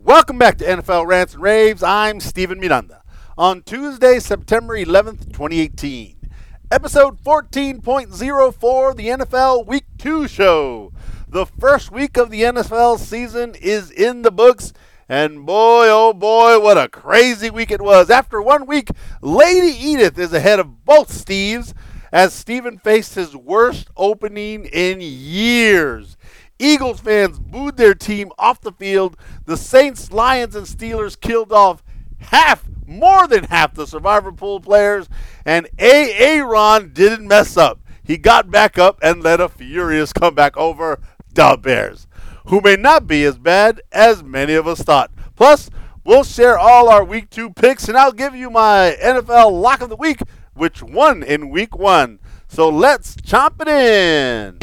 Welcome back to NFL Rants and Raves. I'm Steven Miranda. On Tuesday, September 11th, 2018, episode 14.04, the NFL Week 2 show. The first week of the NFL season is in the books, and boy, oh boy, what a crazy week it was. After 1 week, Lady Edith is ahead of both Steves as Steven faced his worst opening in years. Eagles fans booed their team off the field. The Saints, Lions, and Steelers killed off more than half the Survivor Pool players, and Aaron didn't mess up. He got back up and led a furious comeback over the Bears, who may not be as bad as many of us thought. Plus, we'll share all our Week 2 picks, and I'll give you my NFL Lock of the Week, which won in Week 1. So let's chomp it in.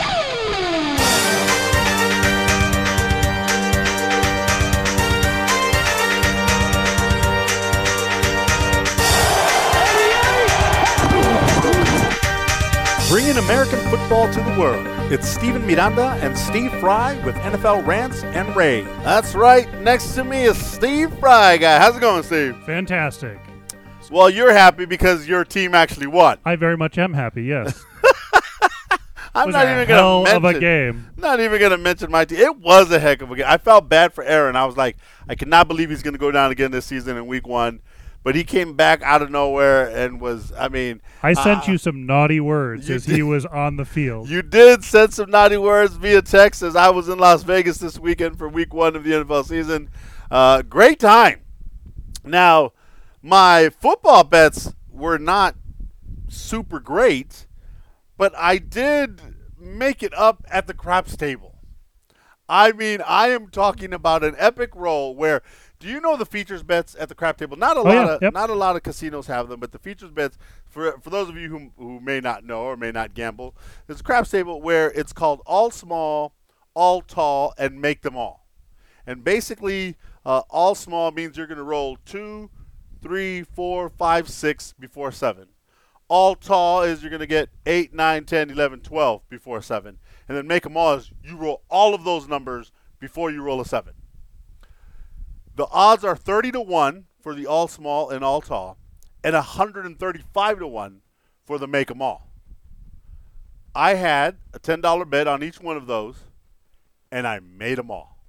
Bringing American football to the world. It's Steven Miranda and Steve Fry with NFL Rants and Raves. That's right. Next to me is Steve Fry guy. How's it going, Steve? Fantastic. Well, you're happy because your team actually won. I very much am happy, yes. I'm not even going to mention. Of a game. Not even going to mention my team. It was a heck of a game. I felt bad for Aaron. I was like, I cannot believe he's going to go down again this season in Week 1. But he came back out of nowhere and was, I sent you some naughty words as he was on the field. You did send some naughty words via text as I was in Las Vegas this weekend for Week 1 of the NFL season. Great time. Now, my football bets were not super great, but I did make it up at the craps table. I am talking about an epic roll where – do you know the features bets at the crap table? Not a lot of casinos have them, but the features bets, for those of you who may not know or may not gamble, there's a craps table where it's called all small, all tall, and make them all. And basically, all small means you're going to roll 2, 3, 4, 5, 6 before 7. All tall is you're going to get 8, 9, 10, 11, 12 before 7. And then make them all is you roll all of those numbers before you roll a 7. The odds are 30-1 for the all small and all tall, and 135-1 for the make 'em all. I had a $10 bet on each one of those, and I made them all.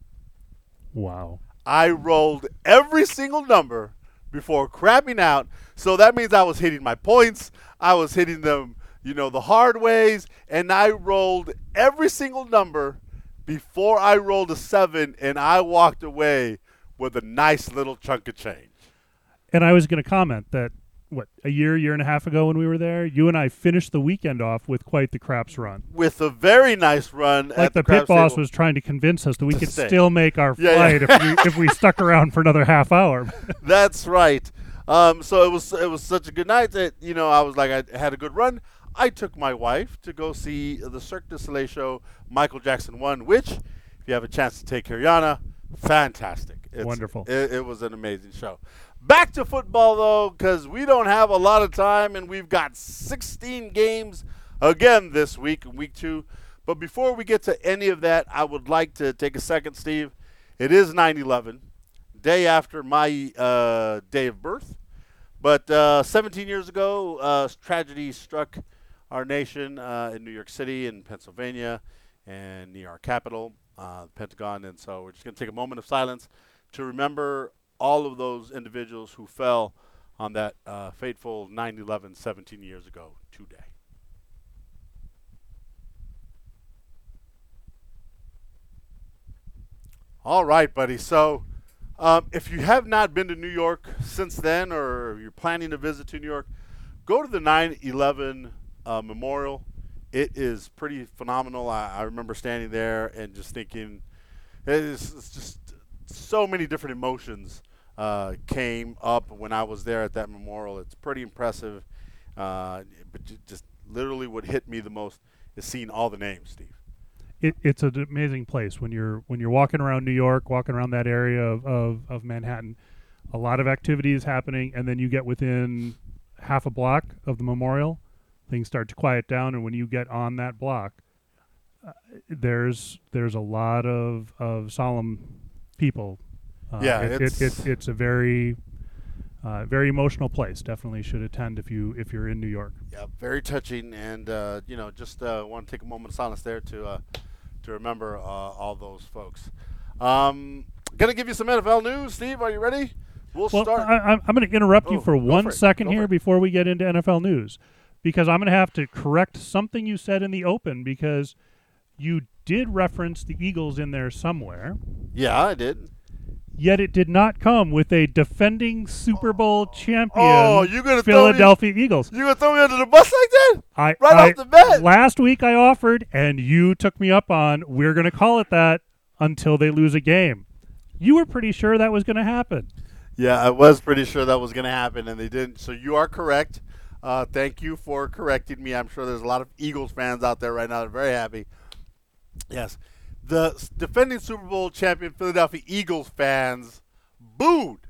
Wow. I rolled every single number before crapping out, so that means I was hitting my points. I was hitting them, the hard ways, and I rolled every single number before I rolled a 7, and I walked away with a nice little chunk of change. And I was going to comment that, a year and a half ago when we were there, you and I finished the weekend off with quite the craps run. With a very nice run. Like the pit boss was trying to convince us that we could still make our flight if we stuck around for another half hour. That's right. So it was such a good night that, I was like, I had a good run. I took my wife to go see the Cirque du Soleil show, Michael Jackson 1, which, if you have a chance to take Haryana, fantastic. Wonderful. It was an amazing show. Back to football, though, because we don't have a lot of time, and we've got 16 games again this week, Week 2. But before we get to any of that, I would like to take a second, Steve. It is 9/11, day after my day of birth. But 17 years ago, tragedy struck our nation in New York City and Pennsylvania and near our capital, the Pentagon. And so we're just going to take a moment of silence to remember all of those individuals who fell on that fateful 9/11 17 years ago today. All right, buddy. So if you have not been to New York since then, or you're planning to visit to New York, go to the 9/11 memorial. It is pretty phenomenal. I remember standing there and just thinking, it's just so many different emotions came up when I was there at that memorial. It's pretty impressive. But just literally what hit me the most is seeing all the names, Steve. It's an amazing place when you're walking around New York, walking around that area of Manhattan. A lot of activity is happening, and then you get within half a block of the memorial, things start to quiet down, and when you get on that block, there's a lot of solemn people It's a very very emotional place. Definitely should attend if you're in New York. Yeah, very touching, and just want to take a moment of silence there to remember all those folks. Gonna give you some NFL news, Steve. Are you ready? We'll start. I'm going to interrupt you for 1 second here it. before we get into NFL news, because I'm going to have to correct something you said in the open, because you did reference the Eagles in there somewhere. Yeah, I did. Yet it did not come with a defending Super Bowl champion Philadelphia Eagles. You gonna throw me under the bus like that? Off the bat. Last week I offered, and you took me up on, we're going to call it that until they lose a game. You were pretty sure that was going to happen. Yeah, I was pretty sure that was going to happen, and they didn't. So you are correct. Thank you for correcting me. I'm sure there's a lot of Eagles fans out there right now that are very happy. Yes. The defending Super Bowl champion Philadelphia Eagles fans booed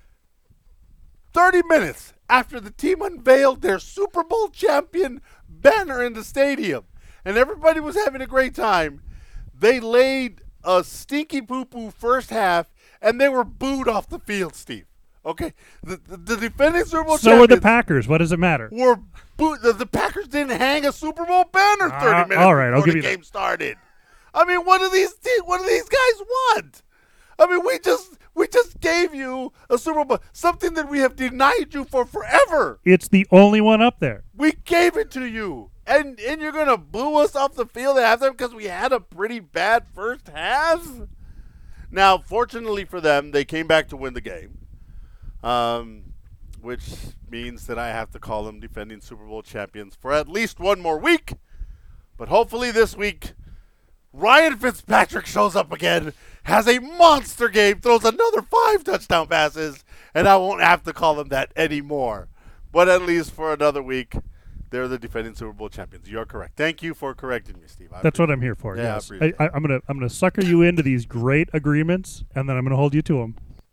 30 minutes after the team unveiled their Super Bowl champion banner in the stadium. And everybody was having a great time. They laid a stinky poo-poo first half, and they were booed off the field, Steve. Okay? The defending Super Bowl champions. So were the Packers. What does it matter? Were booed. The Packers didn't hang a Super Bowl banner 30 minutes all right, before the game started. I mean, what do these guys want? I mean, we just gave you a Super Bowl, something that we have denied you for forever. It's the only one up there. We gave it to you, and you're gonna boo us off the field at halftime because we had a pretty bad first half. Now, fortunately for them, they came back to win the game, which means that I have to call them defending Super Bowl champions for at least one more week. But hopefully this week, Ryan Fitzpatrick shows up again, has a monster game, throws another 5 touchdown passes, and I won't have to call them that anymore. But at least for another week, they're the defending Super Bowl champions. You're correct. Thank you for correcting me, Steve. That's what I'm here for. Yeah, yes. I appreciate it. I'm gonna sucker you into these great agreements, and then I'm gonna hold you to them.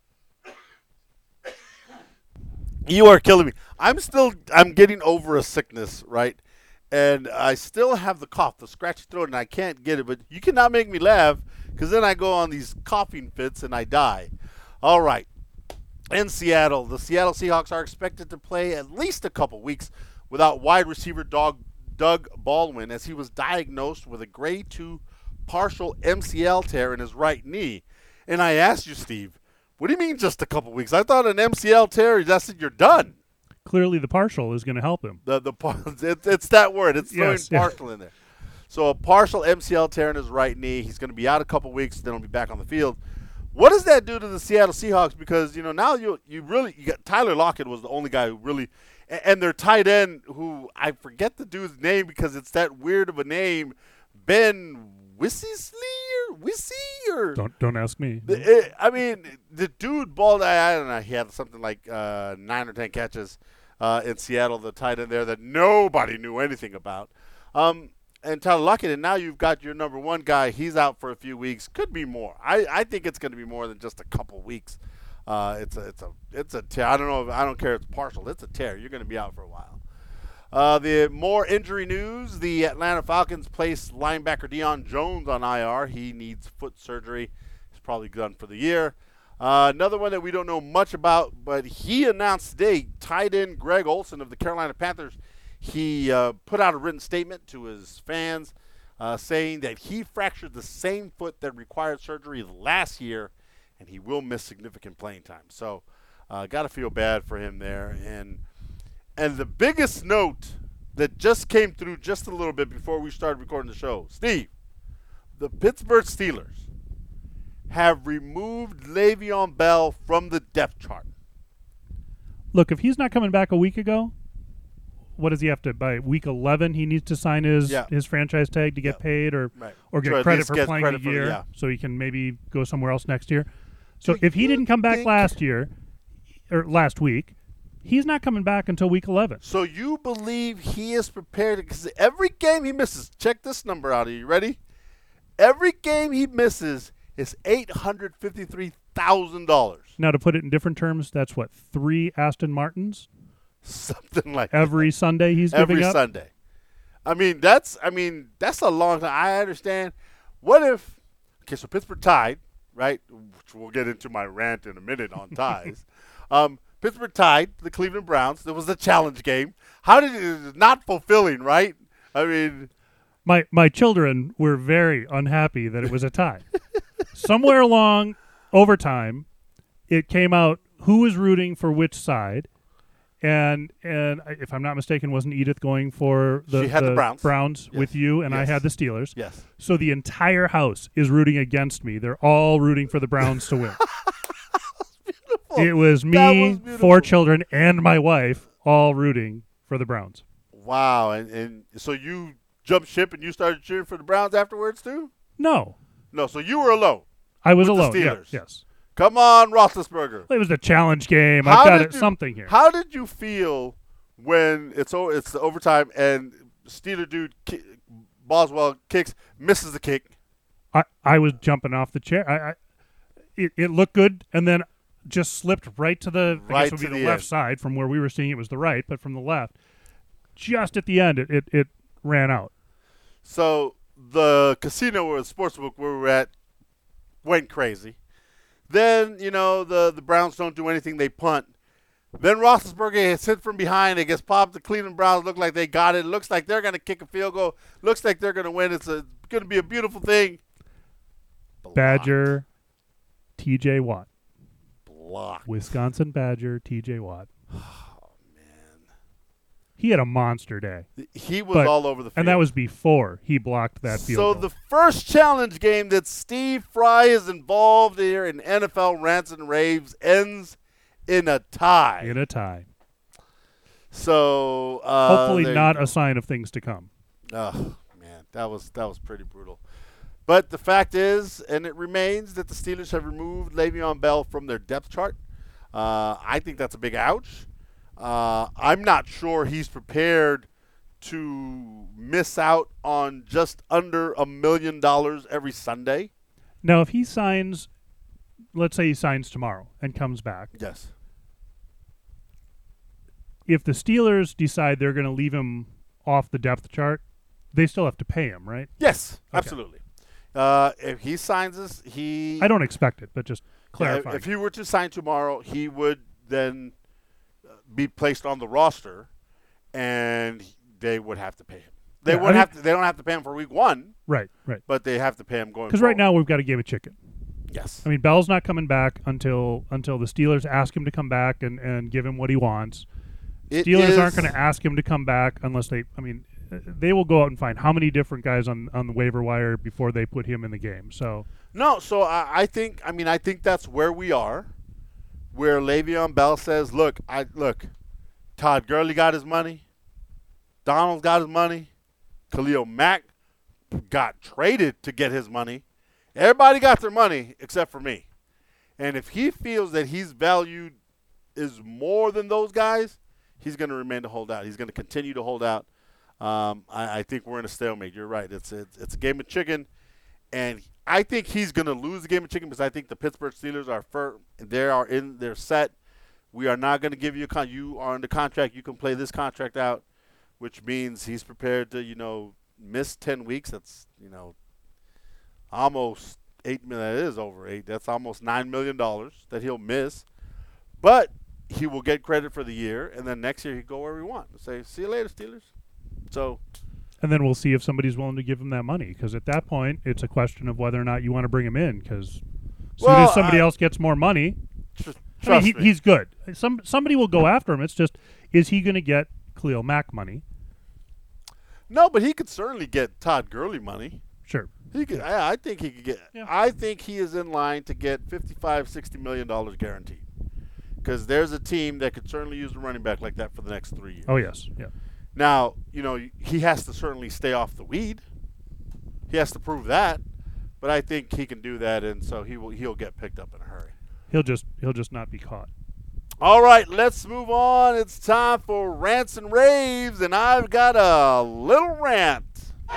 You are killing me. I'm getting over a sickness, right? And I still have the cough, the scratchy throat, and I can't get it. But you cannot make me laugh, because then I go on these coughing fits and I die. All right. In Seattle, the Seattle Seahawks are expected to play at least a couple weeks without wide receiver Doug Baldwin, as he was diagnosed with a grade 2 partial MCL tear in his right knee. And I asked you, Steve, what do you mean just a couple weeks? I thought an MCL tear, that's it, you're done. Clearly the partial is going to help him. It's that word. It's throwing partial in there. So a partial MCL tear in his right knee. He's going to be out a couple weeks, then he'll be back on the field. What does that do to the Seattle Seahawks? Because, now you got Tyler Lockett was the only guy who really, and their tight end, who I forget the dude's name because it's that weird of a name, Ben Wissy or don't ask me. The dude balled. I don't know. He had something like 9 or 10 catches in Seattle. The tight end there that nobody knew anything about. And Tyler Lockett, and now you've got your number one guy. He's out for a few weeks. Could be more. I think it's going to be more than just a couple weeks. It's a tear. I don't know. I don't care if it's partial. It's a tear. You're going to be out for a while. The more injury news, the Atlanta Falcons placed linebacker Deion Jones on IR. He needs foot surgery. He's probably done for the year. Another one that we don't know much about, but he announced today, tight end Greg Olsen of the Carolina Panthers, he put out a written statement to his fans saying that he fractured the same foot that required surgery last year, and he will miss significant playing time. So got to feel bad for him there. And the biggest note that just came through just a little bit before we started recording the show, Steve, the Pittsburgh Steelers have removed Le'Veon Bell from the depth chart. Look, if he's not coming back a week ago, what does he have to, by week 11, he needs to sign his franchise tag to get paid or get credit for playing a year so he can maybe go somewhere else next year. So if he didn't come back last week, he's not coming back until week 11. So you believe he is prepared? Because every game he misses, check this number out. Are you ready? Every game he misses is $853,000. Now, to put it in different terms, that's what, 3 Aston Martins? Something like every that. Sunday he's giving up? Every Sunday. That's a long time. I understand. What if, so Pittsburgh tied, right? Which we'll get into my rant in a minute on ties. Pittsburgh tied the Cleveland Browns. There was a challenge game. How did it not fulfilling, right? I mean, my children were very unhappy that it was a tie. Somewhere along overtime, it came out who was rooting for which side, and if I'm not mistaken, wasn't Edith going for She had the Browns Yes. with you, and I Yes. had the Steelers. yes. So the entire house is rooting against me. They're all rooting for the Browns to win. It was That me, was beautiful. 4 children, and my wife all rooting for the Browns. Wow. And so you jumped ship and you started cheering for the Browns afterwards too? No, No, so you were alone. I was With the alone. Yeah, Steelers. yes. Come on, Roethlisberger. It was a challenge game. How I've got did it, you- something here. How did you feel when it's the overtime and Steeler dude Boswell kicks, misses the kick? I was jumping off the chair. It looked good, and then just slipped right to the I Right guess would to be the the left end. side from where we were seeing it was the right, but from the left, just at the end, it ran out. So the casino or the sportsbook where we were at went crazy. Then, the Browns don't do anything. They punt. Then Roethlisberger gets hit from behind. It gets popped. The Cleveland Browns look like they got it. It looks like they're going to kick a field goal. Looks like they're going to win. It's going to be a beautiful thing. Badger, T.J. Watt. Blocked. Wisconsin Badger, T.J. Watt. Oh, man. He had a monster day, He was But- all over the field. and that was before he blocked that field So goal. the first challenge game that Steve Fry is involved here in NFL Rants and Raves ends in a tie. In a tie. So Hopefully there you not go. a sign of things to come. Oh man, that was pretty brutal. But the fact is, and it remains, that the Steelers have removed Le'Veon Bell from their depth chart. I think that's a big ouch. I'm not sure he's prepared to miss out on just under $1 million every Sunday. Now, if he signs, let's say he signs tomorrow and comes back, Yes. if the Steelers decide they're going to leave him off the depth chart, they still have to pay him, right? Yes, Okay. absolutely. If he signs this, I don't expect it, but just Yeah, clarify. if he were to sign tomorrow, he would then be placed on the roster, and they would have to pay him. They Yeah, would I mean- have to. They don't have to pay him for week 1, right. but they have to pay him going. Because right forward. now we've got a game of chicken. yes, I mean, Bell's not coming back until the Steelers ask him to come back and give him what he wants. It Steelers aren't is- going to ask him to come back unless they will go out and find how many different guys on the waiver wire before they put him in the game. So No, so I think. I mean, I think that's where we are, where Le'Veon Bell says, "Look, Todd Gurley got his money, Donald got his money, Khalil Mack got traded to get his money. Everybody got their money except for me. And if he feels that his value is more than those guys, he's going to remain to hold out. He's going to continue to hold out. I think we're in a stalemate. You're right. It's a game of chicken, and I think he's going to lose the game of chicken because I think the Pittsburgh Steelers are firm. They're set. We are not going to give you you are under contract. You can play this contract out, which means he's prepared to miss 10 weeks. That's almost $8 million. That is over 8. That's almost $9 million that he'll miss, but he will get credit for the year, and then next year he go wherever he wants. Say, see you later, Steelers. So, and then we'll see if somebody's willing to give him that money. Because at that point, it's a question of whether or not you want to bring him in. Because soon Well, as somebody else gets more money, trust me. he's good. Somebody will go after him. It's just, is he going to get Khalil Mack money? No, but he could certainly get Todd Gurley money. Sure. He could. I think he could get. Yeah. I think he is in line to get $55-60 million guaranteed. Because there's a team that could certainly use a running back like that for the next 3 years. Oh, yes. Yeah. Now, he has to certainly stay off the weed. He has to prove that. But I think he can do that, and so he'll get picked up in a hurry. He'll just not be caught. All right, let's move on. It's time for Rants and Raves, and I've got a little rant.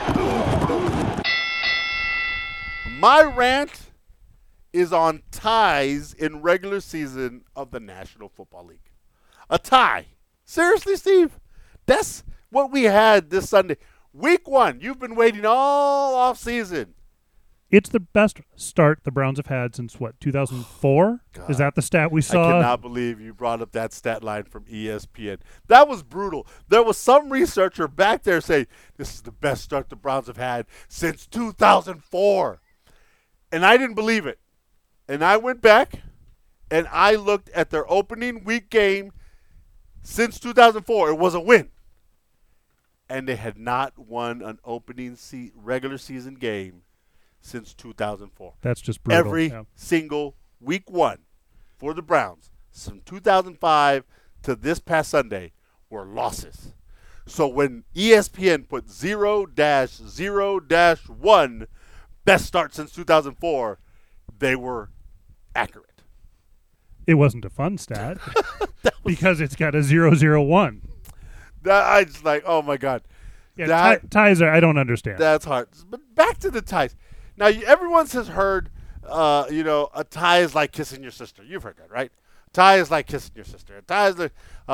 My rant is on ties in regular season of the National Football League. A tie. Seriously, Steve? That's what we had this Sunday. Week 1, you've been waiting all off season It's the best start the Browns have had since, 2004? God. Is that the stat we I saw? cannot believe you brought up that stat line from ESPN. That was brutal. There was some researcher back there saying, this is the best start the Browns have had since 2004. And I didn't believe it. And I went back and I looked at their opening week game since 2004. It was a win. And they had not won an opening regular season game since 2004. That's just brutal. Every single week one for the Browns from 2005 to this past Sunday were losses. So when ESPN put 0-0-1 best start since 2004, they were accurate. It wasn't a fun stat because it's got a 0-0-1. I just like, oh my God. Yeah, ties are, I don't understand. That's hard. But back to the ties. Now, everyone has heard, a tie is like kissing your sister. You've heard that, right? Tie is like kissing your sister. A tie is like,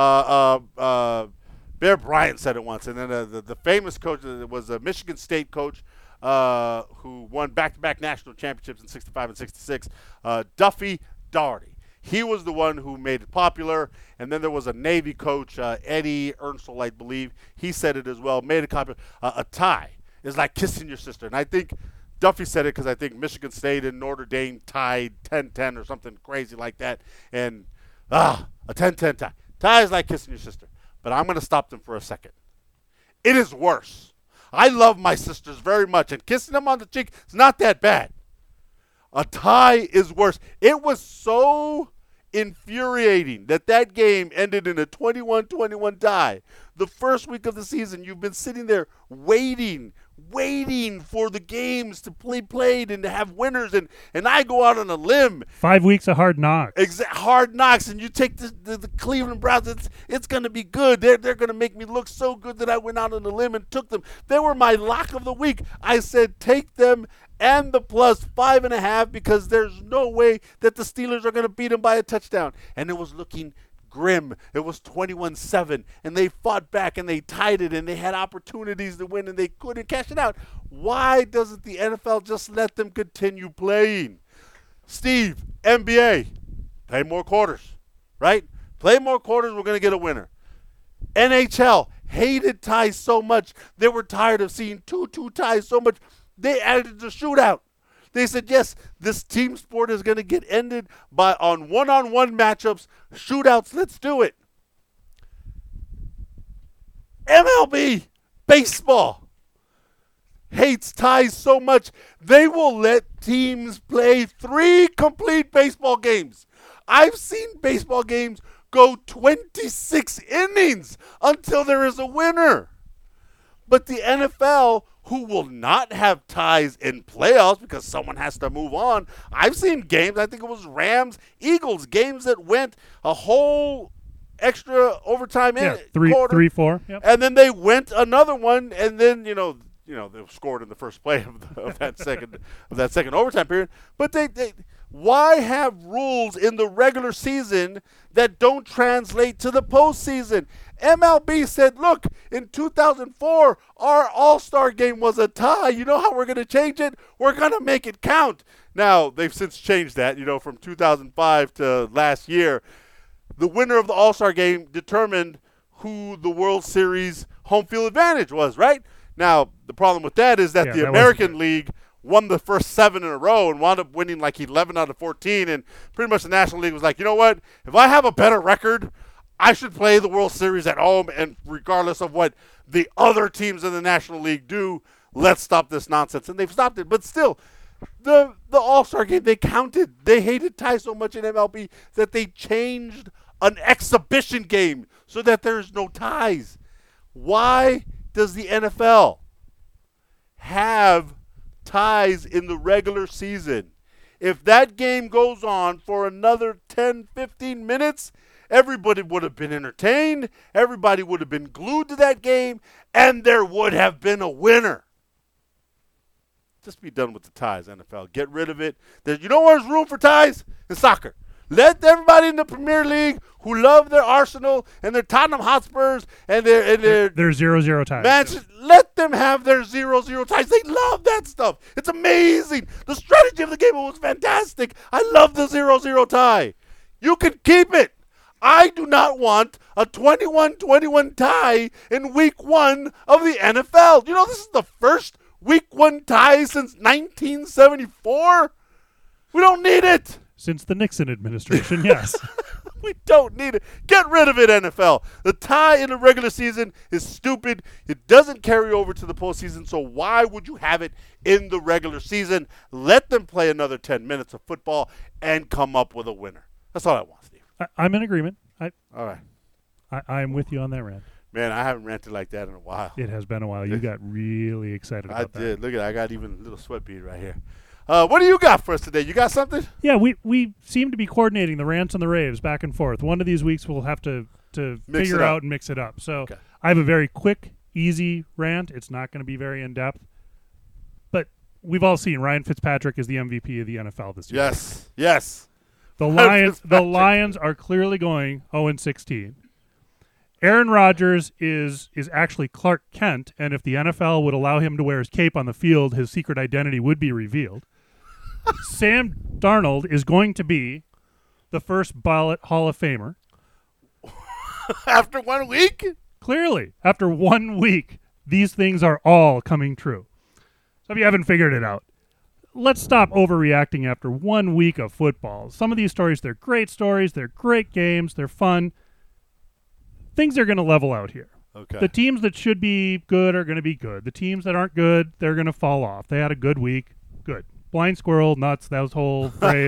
Bear Bryant said it once. And then the famous coach was a Michigan State coach who won back-to-back national championships in 65 and 66, Duffy Daugherty. He was the one who made it popular. And then there was a Navy coach, Eddie Ernstl, I believe. He said it as well, made it popular. A tie is like kissing your sister. And I think Duffy said it because I think Michigan State and Notre Dame tied 10-10 or something crazy like that. And, a 10-10 tie. Tie is like kissing your sister. But I'm going to stop them for a second. It is worse. I love my sisters very much, and kissing them on the cheek is not that bad. A tie is worse. It was so infuriating that game ended in a 21-21 tie. The first week of the season, you've been sitting there waiting for the games to played and to have winners, and I go out on a limb. 5 weeks of hard knocks. Hard knocks, and you take the Cleveland Browns. It's going to be good. They're going to make me look so good that I went out on a limb and took them. They were my lock of the week. I said take them and the plus 5.5 because there's no way that the Steelers are going to beat them by a touchdown. And it was looking grim. It was 21-7, and they fought back, and they tied it, and they had opportunities to win, and they couldn't cash it out. Why doesn't the NFL just let them continue playing? Steve, NBA, play more quarters, right? Play more quarters, we're going to get a winner. NHL hated ties so much. They were tired of seeing 2-2 ties so much. They added the shootout. They said, yes, this team sport is going to get ended on one-on-one matchups, shootouts. Let's do it. MLB, baseball, hates ties so much, they will let teams play 3 complete baseball games. I've seen baseball games go 26 innings until there is a winner. But the NFL, who will not have ties in playoffs because someone has to move on. I've seen games, I think it was Rams, Eagles, games that went a whole extra overtime in quarter. 3-4. Yep. And then they went another one, and then, they scored in the first play of that second overtime period. But they why have rules in the regular season that don't translate to the postseason? MLB said, look, in 2004, our All-Star game was a tie. You know how we're going to change it? We're going to make it count. Now, they've since changed that, from 2005 to last year. The winner of the All-Star game determined who the World Series home field advantage was, right? Now, the problem with that is that the American League won the first 7 in a row and wound up winning like 11 out of 14. And pretty much the National League was like, you know what? If I have a better record, I should play the World Series at home. And regardless of what the other teams in the National League do, let's stop this nonsense. And they've stopped it. But still, the All-Star game, they counted. They hated ties so much in MLB that they changed an exhibition game so that there's no ties. Why does the NFL have ties in the regular season? If that game goes on for another 10, 15 minutes, everybody would have been entertained, everybody would have been glued to that game, and there would have been a winner. Just be done with the ties, NFL. Get rid of it. You know where there's room for ties? In soccer. Let everybody in the Premier League who love their Arsenal and their Tottenham Hotspurs and their They're 0-0 ties. Manchester, let them have their 0-0 ties. They love that stuff. It's amazing. The strategy of the game was fantastic. I love the 0-0 tie. You can keep it. I do not want a 21-21 tie in week 1 of the NFL. You know, this is the first week 1 tie since 1974. We don't need it. Since the Nixon administration, yes. We don't need it. Get rid of it, NFL. The tie in the regular season is stupid. It doesn't carry over to the postseason, so why would you have it in the regular season? Let them play another 10 minutes of football and come up with a winner. That's all I want, Steve. I'm in agreement. All right. I'm with you on that rant. Man, I haven't ranted like that in a while. It has been a while. You got really excited about that. I did. Look at that. I got even a little sweat bead right here. What do you got for us today? You got something? Yeah, we seem to be coordinating the rants and the raves back and forth. One of these weeks we'll have to figure out and mix it up. So Okay. I have a very quick, easy rant. It's not going to be very in-depth. But we've all seen Ryan Fitzpatrick is the MVP of the NFL this year. Yes. The Lions are clearly going 0-16. Aaron Rodgers is actually Clark Kent, and if the NFL would allow him to wear his cape on the field, his secret identity would be revealed. Sam Darnold is going to be the first ballot Hall of Famer. After 1 week? Clearly, after 1 week, these things are all coming true. So if you haven't figured it out, let's stop overreacting after 1 week of football. Some of these stories, they're great stories, they're great games, they're fun. Things are going to level out here. Okay. The teams that should be good are going to be good. The teams that aren't good, they're going to fall off. They had a good week. Good. Blind squirrel, nuts, that was whole phrase.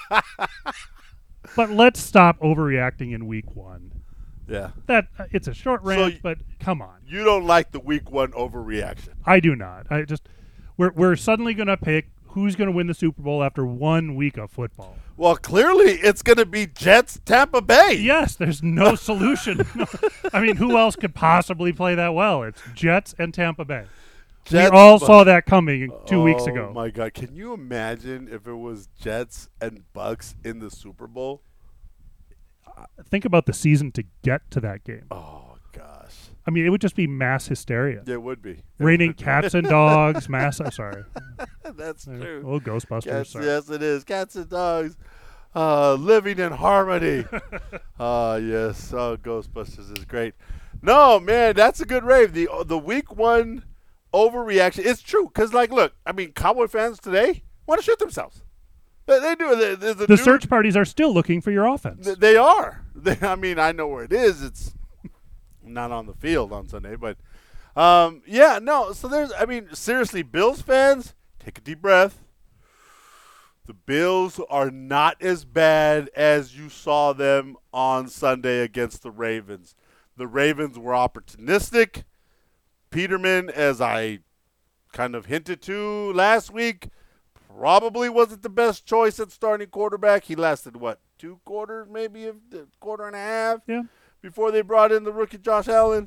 But let's stop overreacting in week 1. Yeah. It's a short rant, but come on. You don't like the week 1 overreaction. I do not. We're suddenly going to pick who's going to win the Super Bowl after 1 week of football. Well, clearly it's going to be Jets Tampa Bay. Yes, there's no solution. I mean, who else could possibly play that well? It's Jets and Tampa Bay. We all saw that coming 2 weeks ago. Oh, my God. Can you imagine if it was Jets and Bucks in the Super Bowl? Think about the season to get to that game. Oh, gosh. I mean, it would just be mass hysteria. It would be. Raining cats and dogs, mass. I'm sorry. That's true. Oh, Ghostbusters. Cats, sorry. yes, it is. Cats and dogs living in harmony. Yes. Oh, Ghostbusters is great. No, man, that's a good rave. The week 1 overreaction. It's true. Because, like, look, I mean, Cowboy fans today want to shoot themselves. They do. The search parties are still looking for your offense. They are. I mean, I know where it is. It's not on the field on Sunday, but yeah, no. So seriously, Bills fans, take a deep breath. The Bills are not as bad as you saw them on Sunday against the Ravens. The Ravens were opportunistic. Peterman, as I kind of hinted to last week, probably wasn't the best choice at starting quarterback. He lasted, 2 quarters, maybe a quarter and a half? Yeah. Before they brought in the rookie Josh Allen.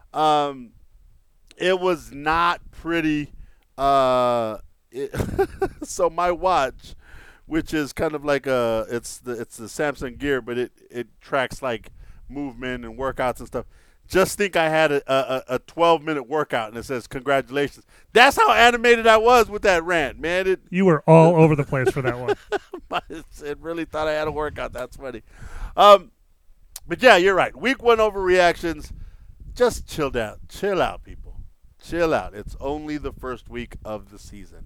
It was not pretty. So my watch, which is kind of like it's the Samsung Gear, but it tracks like movement and workouts and stuff. Just think I had a 12-minute workout, and it says, congratulations. That's how animated I was with that rant, man. You were all over the place for that one. It really thought I had a workout. That's funny. But, yeah, you're right. Week 1 overreactions, just chill out. Chill out, people. Chill out. It's only the first week of the season.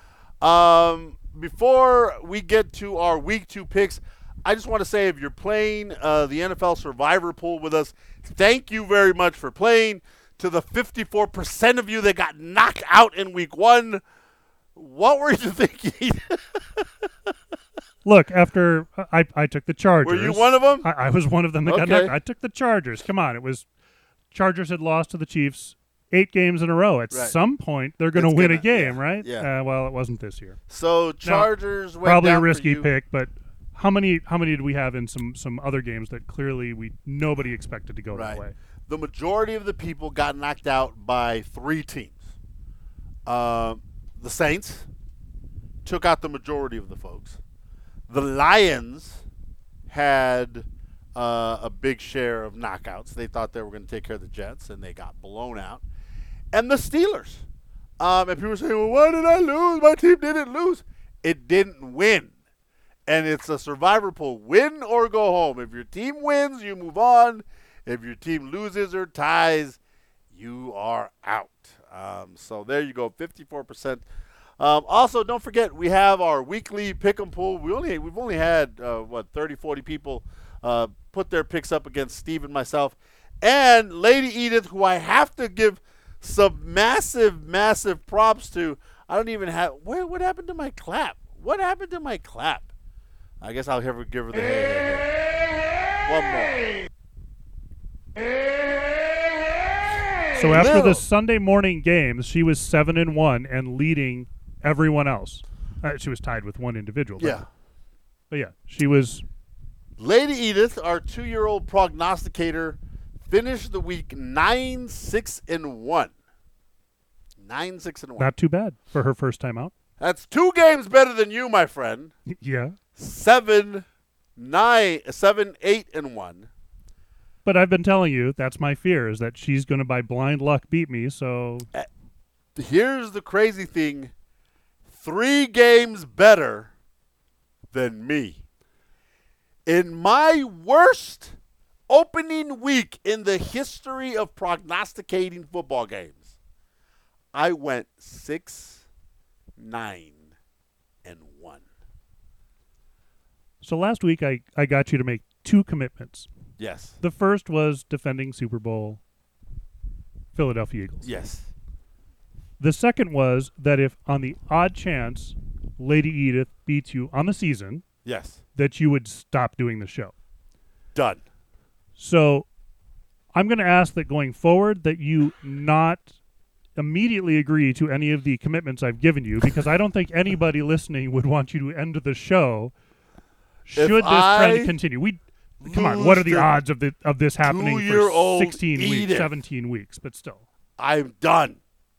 Before we get to our week 2 picks, I just want to say if you're playing the NFL Survivor Pool with us, thank you very much for playing. To the 54% of you that got knocked out in week 1, what were you thinking? Look, after I took the Chargers. Were you one of them? I was one of them that got knocked. I took the Chargers. Come on. It was Chargers had lost to the Chiefs 8 games in a row. At some point, they're going to win a game, right? Yeah. Well, it wasn't this year. So Chargers went probably down a risky for you. pick, but how many did we have in some other games that clearly nobody expected to go that way? The majority of the people got knocked out by 3 teams. The Saints took out the majority of the folks. The Lions had a big share of knockouts. They thought they were going to take care of the Jets, and they got blown out. And the Steelers. And people were saying, well, why did I lose? My team didn't lose. It didn't win. And it's a survivor pool. Win or go home. If your team wins, you move on. If your team loses or ties, you are out. So there you go, 54%. Also, don't forget, we have our weekly pick'em pool. We've only had 30, 40 people put their picks up against Steve and myself, and Lady Edith, who I have to give some massive props to. I don't even have what happened to my clap? What happened to my clap? I guess I'll give her the hey. One more. So after the Sunday morning games, she was 7-1 and leading everyone else. She was tied with one individual. Yeah. But yeah, she was. Lady Edith, our 2-year-old prognosticator, finished the week 9-6-1. 9-6-1. Not too bad for her first time out. That's 2 games better than you, my friend. Yeah. 7-8-1. But I've been telling you, that's my fear, is that she's going to by blind luck beat me, so. Here's the crazy thing. 3 games better than me. In my worst opening week in the history of prognosticating football games, I went 6-9-1. So last week I got you to make 2 commitments. Yes. The first was defending Super Bowl Philadelphia Eagles. Yes. The second was that if on the odd chance Lady Edith beats you on the season, yes, that you would stop doing the show. Done. So I'm going to ask that going forward that you not immediately agree to any of the commitments I've given you, because I don't think anybody listening would want you to end the show should this trend continue. Come on, what are the odds of this happening for 16 weeks, 17 weeks, but still. I'm done.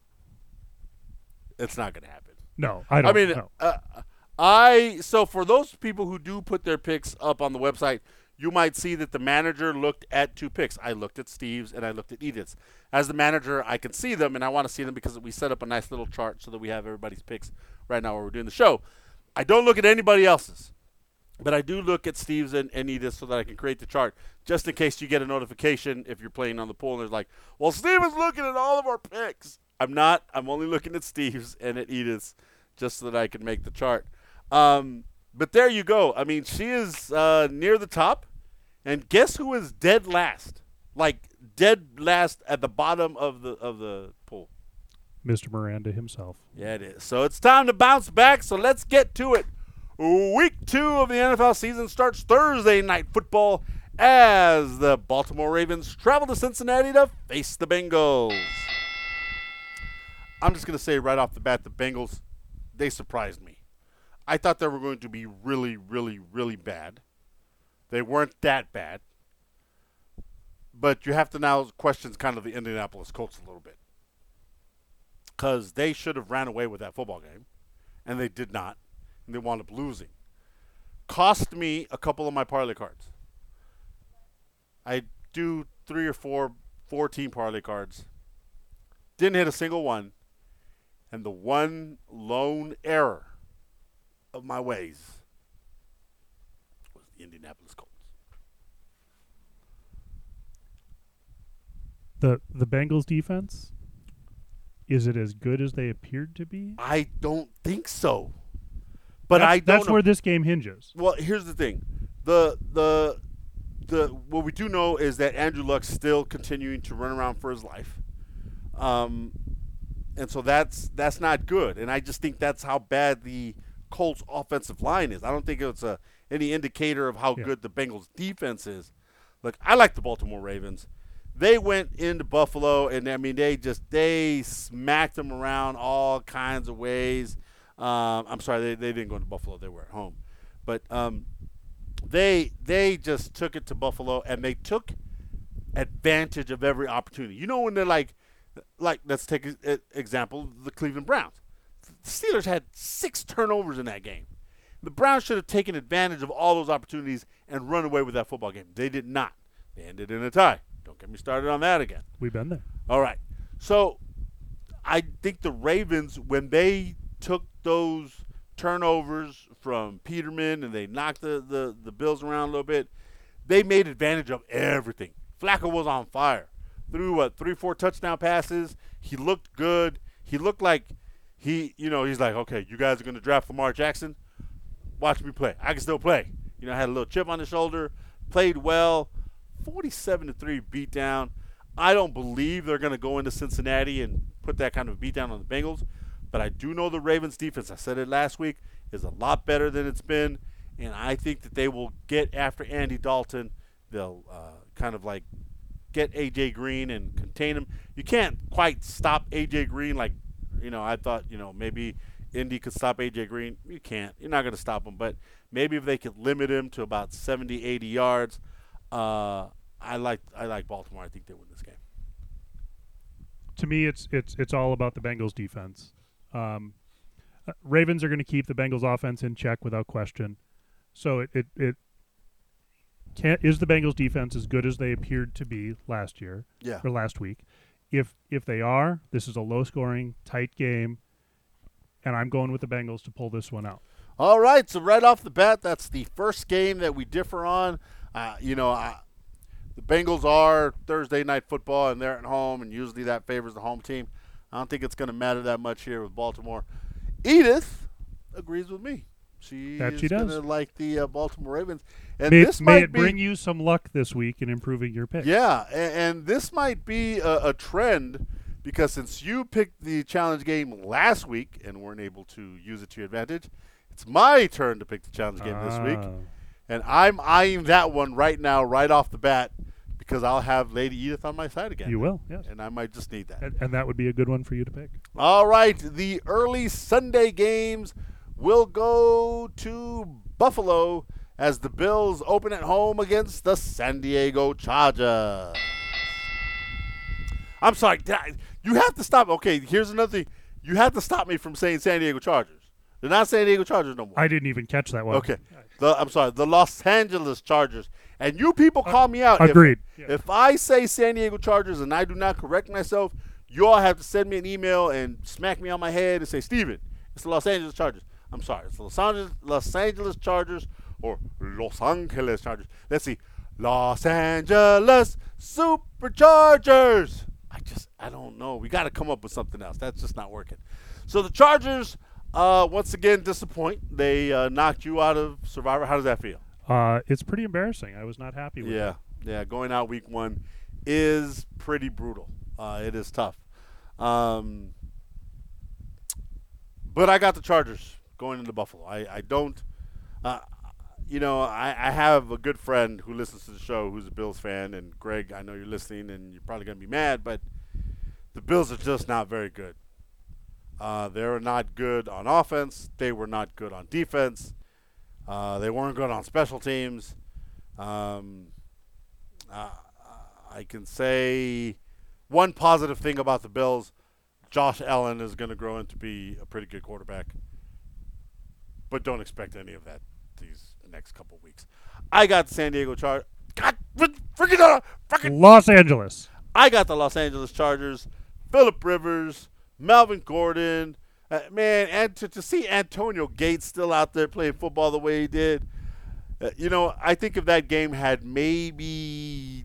It's not going to happen. No, I don't know. So for those people who do put their picks up on the website, you might see that the manager looked at 2 picks. I looked at Steve's and I looked at Edith's. As the manager, I can see them, and I want to see them because we set up a nice little chart so that we have everybody's picks right now while we're doing the show. I don't look at anybody else's, but I do look at Steve's and Edith's so that I can create the chart, just in case you get a notification if you're playing on the pool and there's like, well, Steve is looking at all of our picks. I'm not. I'm only looking at Steve's and at Edith's just so that I can make the chart. But there you go. I mean, she is near the top. And guess who is dead last? Like, dead last at the bottom of the pool. Mr. Miranda himself. Yeah, it is. So it's time to bounce back, so let's get to it. Week 2 of the NFL season starts Thursday Night Football as the Baltimore Ravens travel to Cincinnati to face the Bengals. I'm just going to say right off the bat, the Bengals, they surprised me. I thought they were going to be really, really, really bad. They weren't that bad. But you have to now question kind of the Indianapolis Colts a little bit. Because they should have ran away with that football game, and they did not. And they wound up losing. Cost me a couple of my parlay cards. I do 3 or 4 team parlay cards. Didn't hit a single one. And the one lone error of my ways was the Indianapolis Colts. The Bengals defense, is it as good as they appeared to be? I don't think so. But that's where this game hinges. Well, here's the thing. The what we do know is that Andrew Luck's still continuing to run around for his life. And so that's not good. And I just think that's how bad the Colts offensive line is. I don't think it's any indicator of how good the Bengals defense is. Look, I like the Baltimore Ravens. They went into Buffalo, and I mean they smacked them around all kinds of ways. I'm sorry, they didn't go into Buffalo. They were at home. But they just took it to Buffalo, and they took advantage of every opportunity. You know when they're like let's take an example, the Cleveland Browns. The Steelers had 6 turnovers in that game. The Browns should have taken advantage of all those opportunities and run away with that football game. They did not. They ended in a tie. Don't get me started on that again. We've been there. All right. So I think the Ravens, when they took those turnovers from Peterman and they knocked the Bills around a little bit, they made advantage of everything. Flacco was on fire. Threw, 3-4 touchdown passes. He looked good. He looked like he's like, okay, you guys are going to draft Lamar Jackson? Watch me play. I can still play. Had a little chip on his shoulder. Played well. 47-3 beatdown. I don't believe they're going to go into Cincinnati and put that kind of beatdown on the Bengals. But I do know the Ravens defense, I said it last week, is a lot better than it's been. And I think that they will get after Andy Dalton. They'll kind of like get A.J. Green and contain him. You can't quite stop A.J. Green like, I thought, maybe Indy could stop A.J. Green. You can't. You're not going to stop him. But maybe if they could limit him to about 70, 80 yards, I like Baltimore. I think they win this game. To me, it's all about the Bengals defense. Ravens are going to keep the Bengals offense in check without question. So it is the Bengals defense as good as they appeared to be last year or last week? If they are, this is a low-scoring, tight game, and I'm going with the Bengals to pull this one out. All right, so right off the bat, that's the first game that we differ on. The Bengals are Thursday night football, and they're at home, and usually that favors the home team. I don't think it's going to matter that much here with Baltimore. Edith agrees with me. She is going to like the Baltimore Ravens. And may it bring you some luck this week in improving your pick. Yeah, and this might be a trend because since you picked the challenge game last week and weren't able to use it to your advantage, it's my turn to pick the challenge game this week. And I'm eyeing that one right now, right off the bat, because I'll have Lady Edith on my side again. You will, yes. And I might just need that. And that would be a good one for you to pick. All right, the early Sunday games will go to Buffalo as the Bills open at home against the San Diego Chargers. I'm sorry, you have to stop. Okay, here's another thing. You have to stop me from saying San Diego Chargers. They're not San Diego Chargers no more. I didn't even catch that one. Okay. I'm sorry, the Los Angeles Chargers. And you people call me out. Agreed. If I say San Diego Chargers and I do not correct myself, you all have to send me an email and smack me on my head and say, Steven, it's the Los Angeles Chargers. I'm sorry, it's the Los Angeles Chargers or Los Angeles Chargers. Let's see. Los Angeles Superchargers. I don't know. We got to come up with something else. That's just not working. So the Chargers, once again, disappoint. They knocked you out of Survivor. How does that feel? It's pretty embarrassing. I was not happy with it. Yeah. Going out week one is pretty brutal. It is tough. But I got the Chargers going into Buffalo. I don't. I have a good friend who listens to the show who's a Bills fan. And, Greg, I know you're listening, and you're probably going to be mad, but the Bills are just not very good. They were not good on offense. They were not good on defense. They weren't good on special teams. I can say one positive thing about the Bills, Josh Allen is going to grow into be a pretty good quarterback. But don't expect any of that these next couple of weeks. I got the San Diego Chargers. God, freaking Los Angeles. I got the Los Angeles Chargers. Phillip Rivers, Melvin Gordon. And to see Antonio Gates still out there playing football the way he did, I think if that game had maybe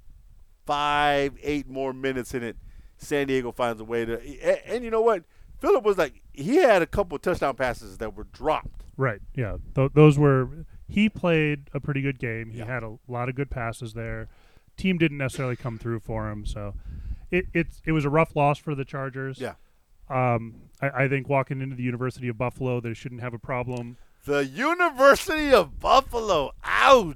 5-8 more minutes in it, San Diego finds a way to. And you know what? Phillip was he had a couple of touchdown passes that were dropped. Right, yeah. Those were – he played a pretty good game. He had a lot of good passes there. Team didn't necessarily come through for him, so it was a rough loss for the Chargers. Yeah. I think walking into the University of Buffalo, they shouldn't have a problem. The University of Buffalo. Ouch.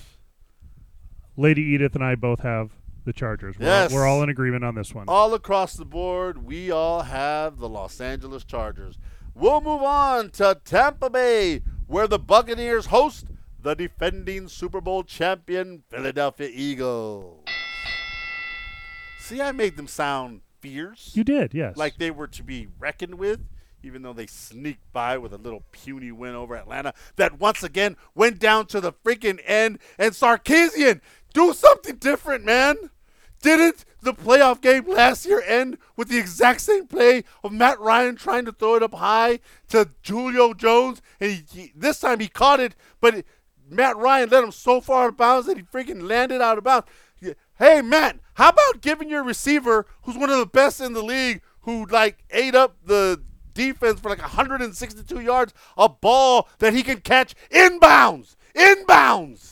Lady Edith and I both have the Chargers. We're all in agreement on this one. All across the board, we all have the Los Angeles Chargers. We'll move on to Tampa Bay, where the Buccaneers host the defending Super Bowl champion Philadelphia Eagles. See, I made them sound fierce. You did, yes. Like they were to be reckoned with. even though they sneaked by with a little puny win over Atlanta that once again went down to the freaking end. And Sarkisian, do something different, man. Didn't the playoff game last year end with the exact same play of Matt Ryan trying to throw it up high to Julio Jones? And this time he caught it, but Matt Ryan led him so far out of bounds that he freaking landed out of bounds. Hey, Matt, how about giving your receiver, who's one of the best in the league, who like ate up the defense for like 162 yards, a ball that he can catch inbounds? Inbounds!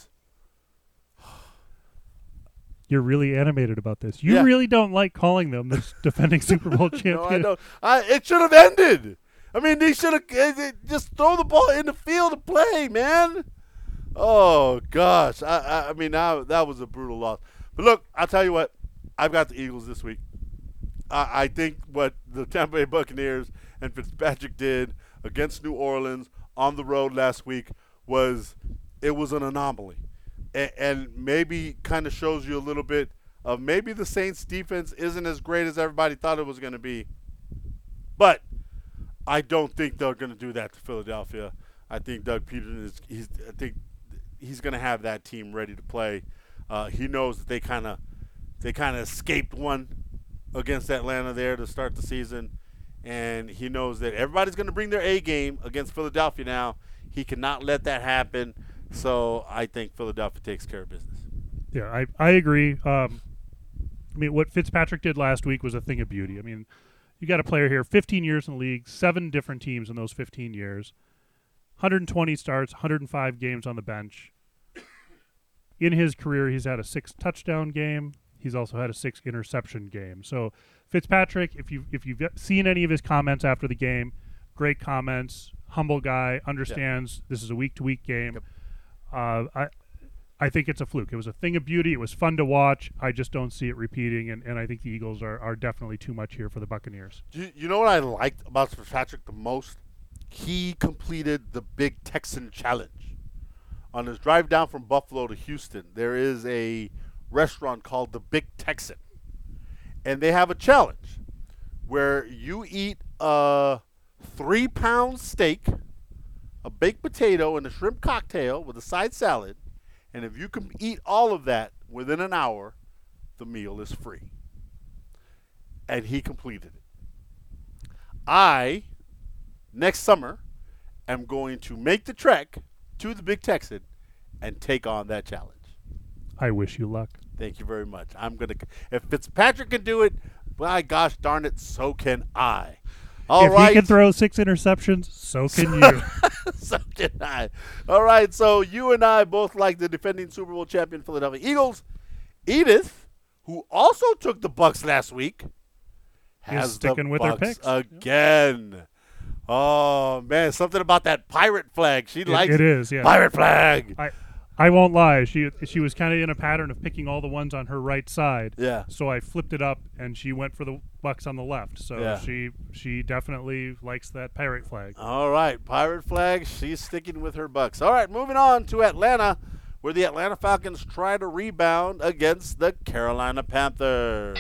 You're really animated about this. You really don't like calling them the defending Super Bowl champion. No, I don't. It should have ended. I mean, they should have just throw the ball in the field to play, man. Oh, gosh. I mean, now that was a brutal loss. But look, I'll tell you what. I've got the Eagles this week. I think what the Tampa Bay Buccaneers and Fitzpatrick did against New Orleans on the road last week was an anomaly. And maybe kind of shows you a little bit of maybe the Saints defense isn't as great as everybody thought it was going to be. But I don't think they're going to do that to Philadelphia. I think Doug Peterson I think he's going to have that team ready to play. He knows that they kind of escaped one against Atlanta there to start the season, and he knows that everybody's going to bring their A game against Philadelphia now. He cannot let that happen. So I think Philadelphia takes care of business. Yeah, I agree. I mean, what Fitzpatrick did last week was a thing of beauty. I mean, you got a player here, 15 years in the league, 7 different teams in those 15 years, 120 starts, 105 games on the bench. In his career, he's had a 6-touchdown game. He's also had a 6-interception game. So Fitzpatrick, if you've seen any of his comments after the game, great comments, humble guy, understands this is a week-to-week game. Yep. I think it's a fluke. It was a thing of beauty. It was fun to watch. I just don't see it repeating, and I think the Eagles are definitely too much here for the Buccaneers. You know what I liked about Fitzpatrick the most? He completed the Big Texan Challenge. On his drive down from Buffalo to Houston, there is a restaurant called the Big Texan. And they have a challenge where you eat a 3-pound steak, a baked potato, and a shrimp cocktail with a side salad, and if you can eat all of that within an hour, the meal is free. And he completed it. I, next summer, am going to make the trek to the Big Texan and take on that challenge. I wish you luck. Thank you very much. If Fitzpatrick can do it, by gosh darn it, so can I. All right. If he can throw 6 interceptions, so can you. So can I. All right, so you and I both like the defending Super Bowl champion Philadelphia Eagles. Edith, who also took the Bucs last week, has sticking the with Bucs her picks again. Oh, man, something about that pirate flag. She likes it is, yeah. Pirate flag. I won't lie. She was kind of in a pattern of picking all the ones on her right side. Yeah. So I flipped it up, and she went for the Bucs on the left. So yeah. she definitely likes that pirate flag. All right, pirate flag. She's sticking with her Bucs. All right, moving on to Atlanta, where the Atlanta Falcons try to rebound against the Carolina Panthers.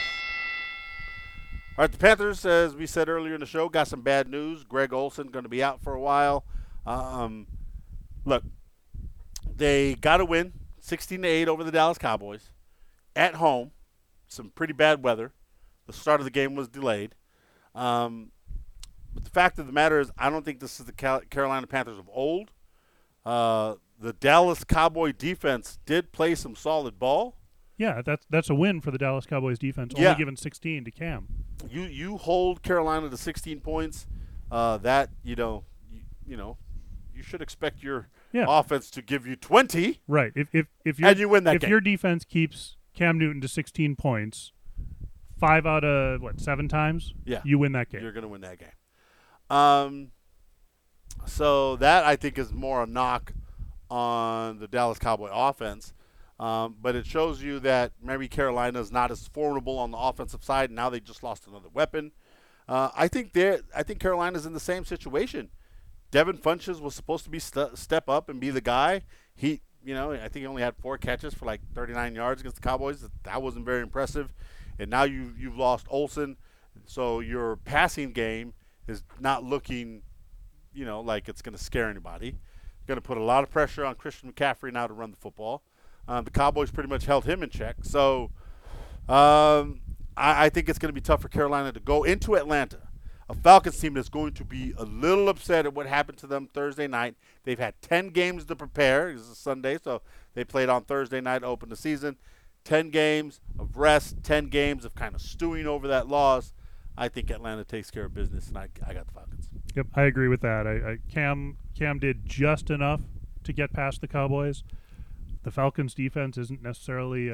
All right, the Panthers, as we said earlier in the show, got some bad news. Greg Olsen going to be out for a while. Look. They got a win, 16-8 over the Dallas Cowboys, at home. Some pretty bad weather. The start of the game was delayed. But the fact of the matter is, I don't think this is the Carolina Panthers of old. The Dallas Cowboy defense did play some solid ball. Yeah, that's a win for the Dallas Cowboys defense. Only given 16 to Cam. You hold Carolina to 16 points. You should expect your offense to give you 20. Right. If you win that game. If your defense keeps Cam Newton to 16 points, 5 out of 7 times, you win that game. You're going to win that game. So that I think is more a knock on the Dallas Cowboy offense. But it shows you that maybe Carolina is not as formidable on the offensive side. Now they just lost another weapon. I think Carolina's in the same situation. Devin Funchess was supposed to be step up and be the guy. I think he only had 4 catches for like 39 yards against the Cowboys. That wasn't very impressive. And now you've lost Olsen, so your passing game is not looking, like it's going to scare anybody. Going to put a lot of pressure on Christian McCaffrey now to run the football. The Cowboys pretty much held him in check. So I think it's going to be tough for Carolina to go into Atlanta, a Falcons team that's going to be a little upset at what happened to them Thursday night. They've had 10 games to prepare. This is Sunday, so they played on Thursday night to open the season. 10 games of rest, 10 games of kind of stewing over that loss. I think Atlanta takes care of business, and I got the Falcons. Yep, I agree with that. Cam did just enough to get past the Cowboys. The Falcons' defense isn't necessarily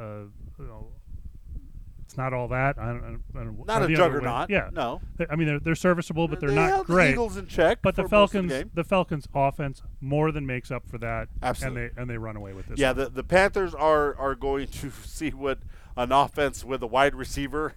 it's not all that. I don't not a juggernaut. Yeah, no. I mean, they're serviceable, but they're they not held great. The Eagles in check, but for the Falcons, Falcons' offense more than makes up for that. Absolutely, and they run away with this. Yeah, the Panthers are going to see what an offense with a wide receiver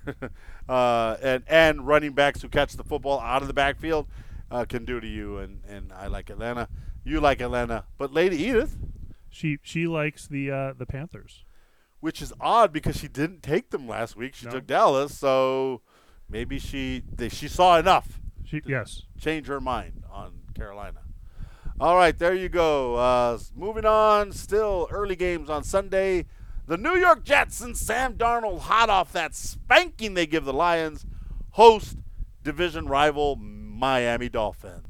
and running backs who catch the football out of the backfield can do to you. And I like Atlanta. You like Atlanta, but Lady Edith, she likes the Panthers, which is odd because she didn't take them last week. She took Dallas, so maybe she saw enough. Change her mind on Carolina. All right, there you go. Moving on, still early games on Sunday. The New York Jets and Sam Darnold, hot off that spanking they give the Lions, host division rival Miami Dolphins.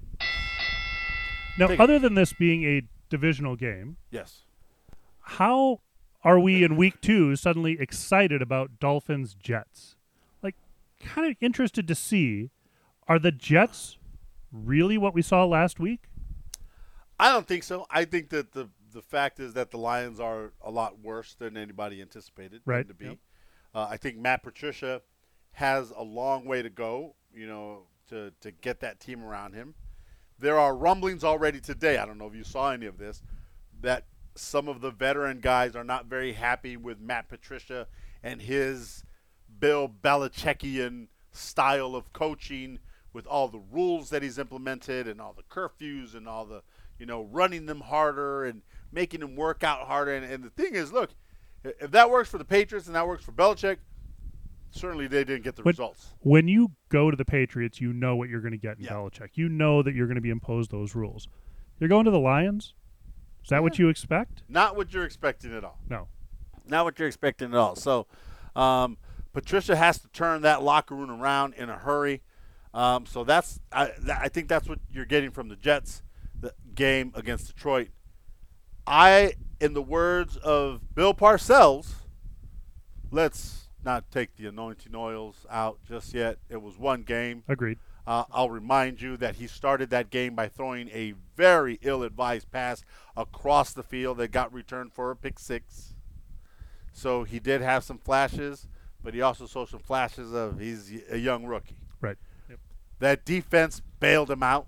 Now, other than this being a divisional game, yes, how are we in week 2 suddenly excited about Dolphins-Jets? Like, kind of interested to see, are the Jets really what we saw last week? I don't think so. I think that the fact is that the Lions are a lot worse than anybody anticipated them to be. Yep. I think Matt Patricia has a long way to go, to get that team around him. There are rumblings already today, I don't know if you saw any of this, that some of the veteran guys are not very happy with Matt Patricia and his Bill Belichickian style of coaching with all the rules that he's implemented and all the curfews and all the, running them harder and making them work out harder. And the thing is, look, if that works for the Patriots and that works for Belichick, certainly they didn't get the results. When you go to the Patriots, you know what you're going to get in Belichick. You know that you're going to be imposed those rules. You're going to the Lions? Is that what you expect? Not what you're expecting at all. No. Not what you're expecting at all. So Patricia has to turn that locker room around in a hurry. So I think that's what you're getting from the Jets, the game against Detroit. In the words of Bill Parcells, let's not take the anointing oils out just yet. It was one game. Agreed. I'll remind you that he started that game by throwing a very ill-advised pass across the field that got returned for a pick six. So he did have some flashes, but he also saw some flashes of he's a young rookie. Right. Yep. That defense bailed him out.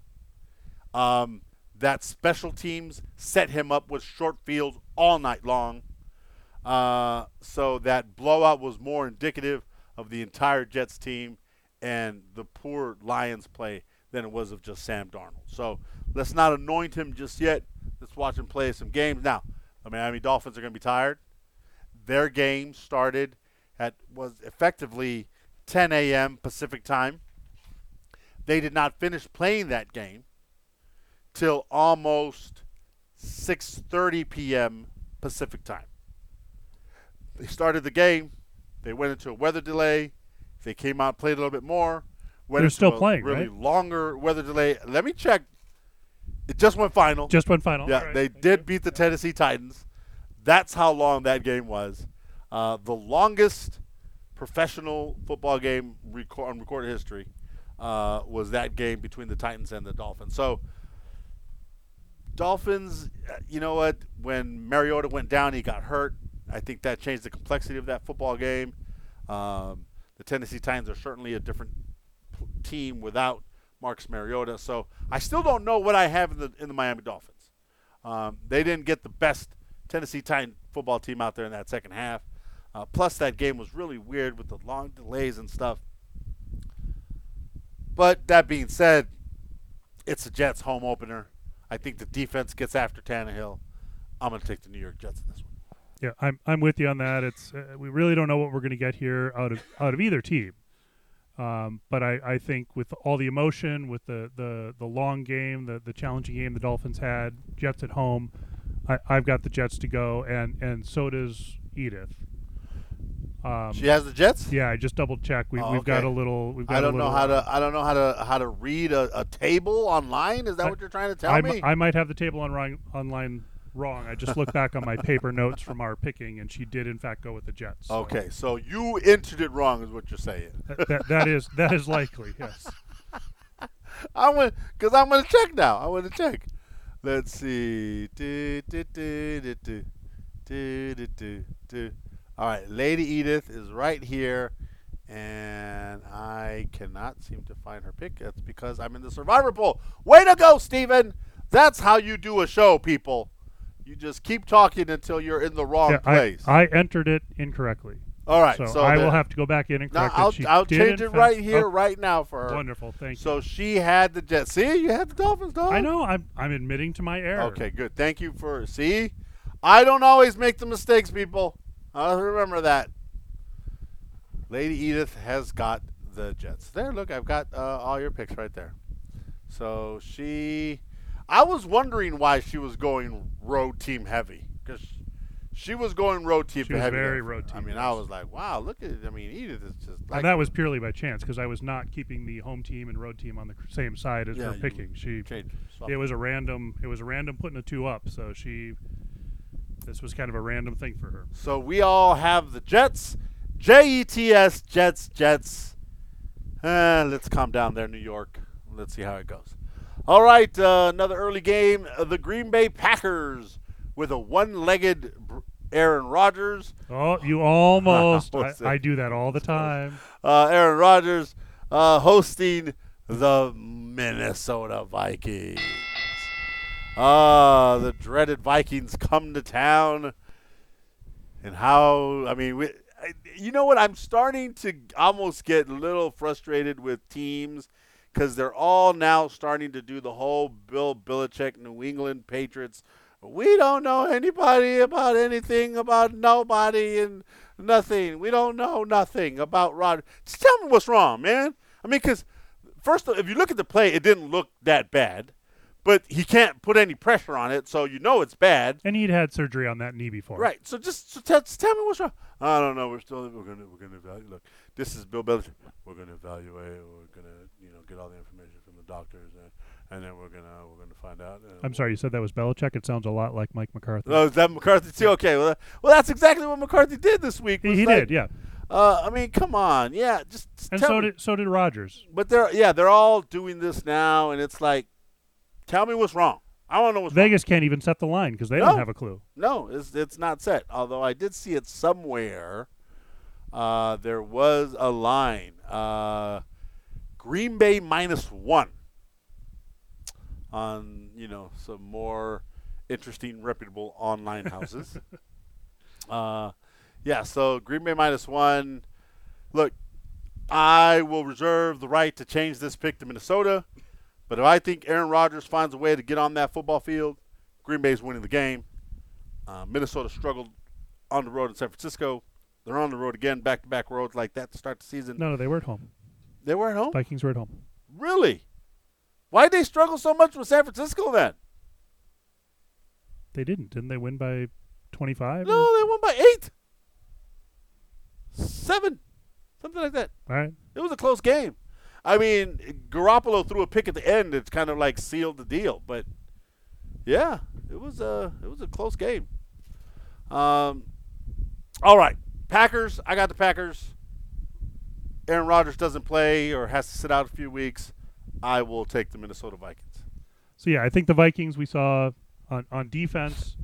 That special teams set him up with short fields all night long. So that blowout was more indicative of the entire Jets team and the poor Lions play than it was of just Sam Darnold. So let's not anoint him just yet. Let's watch him play some games. Now, the Miami Dolphins are going to be tired. Their game started was effectively 10 a.m. Pacific time. They did not finish playing that game till almost 6:30 p.m. Pacific time. They started the game. They went into a weather delay. They came out, played a little bit more. They're still playing, really right? Longer weather delay. Let me check. It just went final. Just went final. Yeah, they did beat the Tennessee Titans. That's how long that game was. The longest professional football game on recorded history was that game between the Titans and the Dolphins. So, Dolphins, you know what? When Mariota went down, he got hurt. I think that changed the complexity of that football game. The Tennessee Titans are certainly a different team without Marcus Mariota. So I still don't know what I have in the Miami Dolphins. They didn't get the best Tennessee Titan football team out there in that second half. Plus, that game was really weird with the long delays and stuff. But that being said, it's a Jets home opener. I think the defense gets after Tannehill. I'm going to take the New York Jets in this one. Yeah, I'm with you on that. It's we really don't know what we're going to get here out of either team. But I think with all the emotion, with the long game, the challenging game the Dolphins had, Jets at home, I've got the Jets to go, and so does Edith. She has the Jets. Yeah, I just double checked. We've got okay. a little. I don't know how to read a table online. Is that what you're trying to tell me? I might have the table online wrong. I just looked back on my paper notes from our picking, and she did in fact go with the Jets. So. Okay, so you entered it wrong, is what you're saying. That is likely. Yes. I'm gonna check now. I want to check. Let's see. All right, Lady Edith is right here, and I cannot seem to find her pick. That's because I'm in the Survivor pool. Way to go, Steven! That's how you do a show, people. You just keep talking until you're in the wrong place. I entered it incorrectly. All right, so I will have to go back in and correct it. I'll change it right here, right now for her. Wonderful, thank you. So she had the Jets. See, you had the Dolphins, dog. I know. I'm admitting to my error. Okay, good. Thank you for. See, I don't always make the mistakes, people. I'll remember that. Lady Edith has got the Jets. There, look, I've got all your picks right there. So I was wondering why she was going road team heavy, because she was going road team heavy. She was very road team. I mean, I was like, wow, look at it. I mean, Edith is just like. And that was purely by chance, because I was not keeping the home team and road team on the same side as her picking. It was a random putting a 2 up. So this was kind of a random thing for her. So we all have the Jets, Jets, Jets. Let's calm down there, New York. Let's see how it goes. All right, another early game. The Green Bay Packers with a one-legged Aaron Rodgers. Oh, you almost. I do that all the time. Aaron Rodgers hosting the Minnesota Vikings. The dreaded Vikings come to town. And you know what? I'm starting to almost get a little frustrated with teams because they're all now starting to do the whole Bill Belichick New England Patriots. We don't know anybody about anything about nobody and nothing. We don't know nothing about Rodgers. Just tell me what's wrong, man. I mean, because first, if you look at the play, it didn't look that bad. But he can't put any pressure on it, so you know it's bad. And he'd had surgery on that knee before. Right. So just tell me what's wrong. I don't know. We're gonna evaluate. Look, this is Bill Belichick. We're gonna evaluate. We're gonna get all the information from the doctors, and then we're gonna find out. I'm sorry, you said that was Belichick. It sounds a lot like Mike McCarthy. Oh, is that McCarthy too? Okay. Well, that's exactly what McCarthy did this week. He did. Yeah. I mean, come on. Yeah. Just and tell me. so did Rodgers. But they're all doing this now, and it's like. Tell me what's wrong. I want to know what's Vegas wrong. Can't even set the line because they don't have a clue. No, it's not set. Although I did see it somewhere. There was a line. Green Bay -1 on some more interesting, reputable online houses. So Green Bay -1. Look, I will reserve the right to change this pick to Minnesota. But if I think Aaron Rodgers finds a way to get on that football field, Green Bay's winning the game. Minnesota struggled on the road in San Francisco. They're on the road again, back-to-back roads like that to start the season. No, they were at home. They were at home? Vikings were at home. Really? Why did they struggle so much with San Francisco then? They didn't they win by 25? No, they won by 8. 7. Something like that. All right. It was a close game. I mean, Garoppolo threw a pick at the end. It's kind of like sealed the deal. But, yeah, it was a close game. All right. Packers. I got the Packers. Aaron Rodgers doesn't play or has to sit out a few weeks. I will take the Minnesota Vikings. So, yeah, I think the Vikings we saw on defense,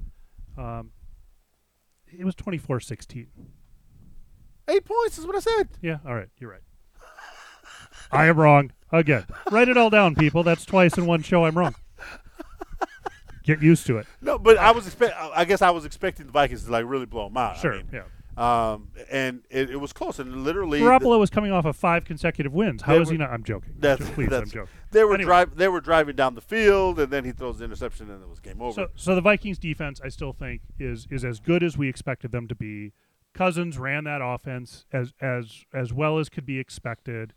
it was 24-16. 8 points is what I said. Yeah, all right. You're right. I am wrong again. Write it all down, people. That's twice in one show I'm wrong. Get used to it. No, but I guess I was expecting the Vikings to really blow them out. Sure, yeah. And it was close, and literally Garoppolo was coming off of 5 consecutive wins. How is he not? I'm joking. Please, I'm joking. They were driving down the field, and then he throws the interception, and it was game over. So the Vikings defense, I still think is as good as we expected them to be. Cousins ran that offense as well as could be expected.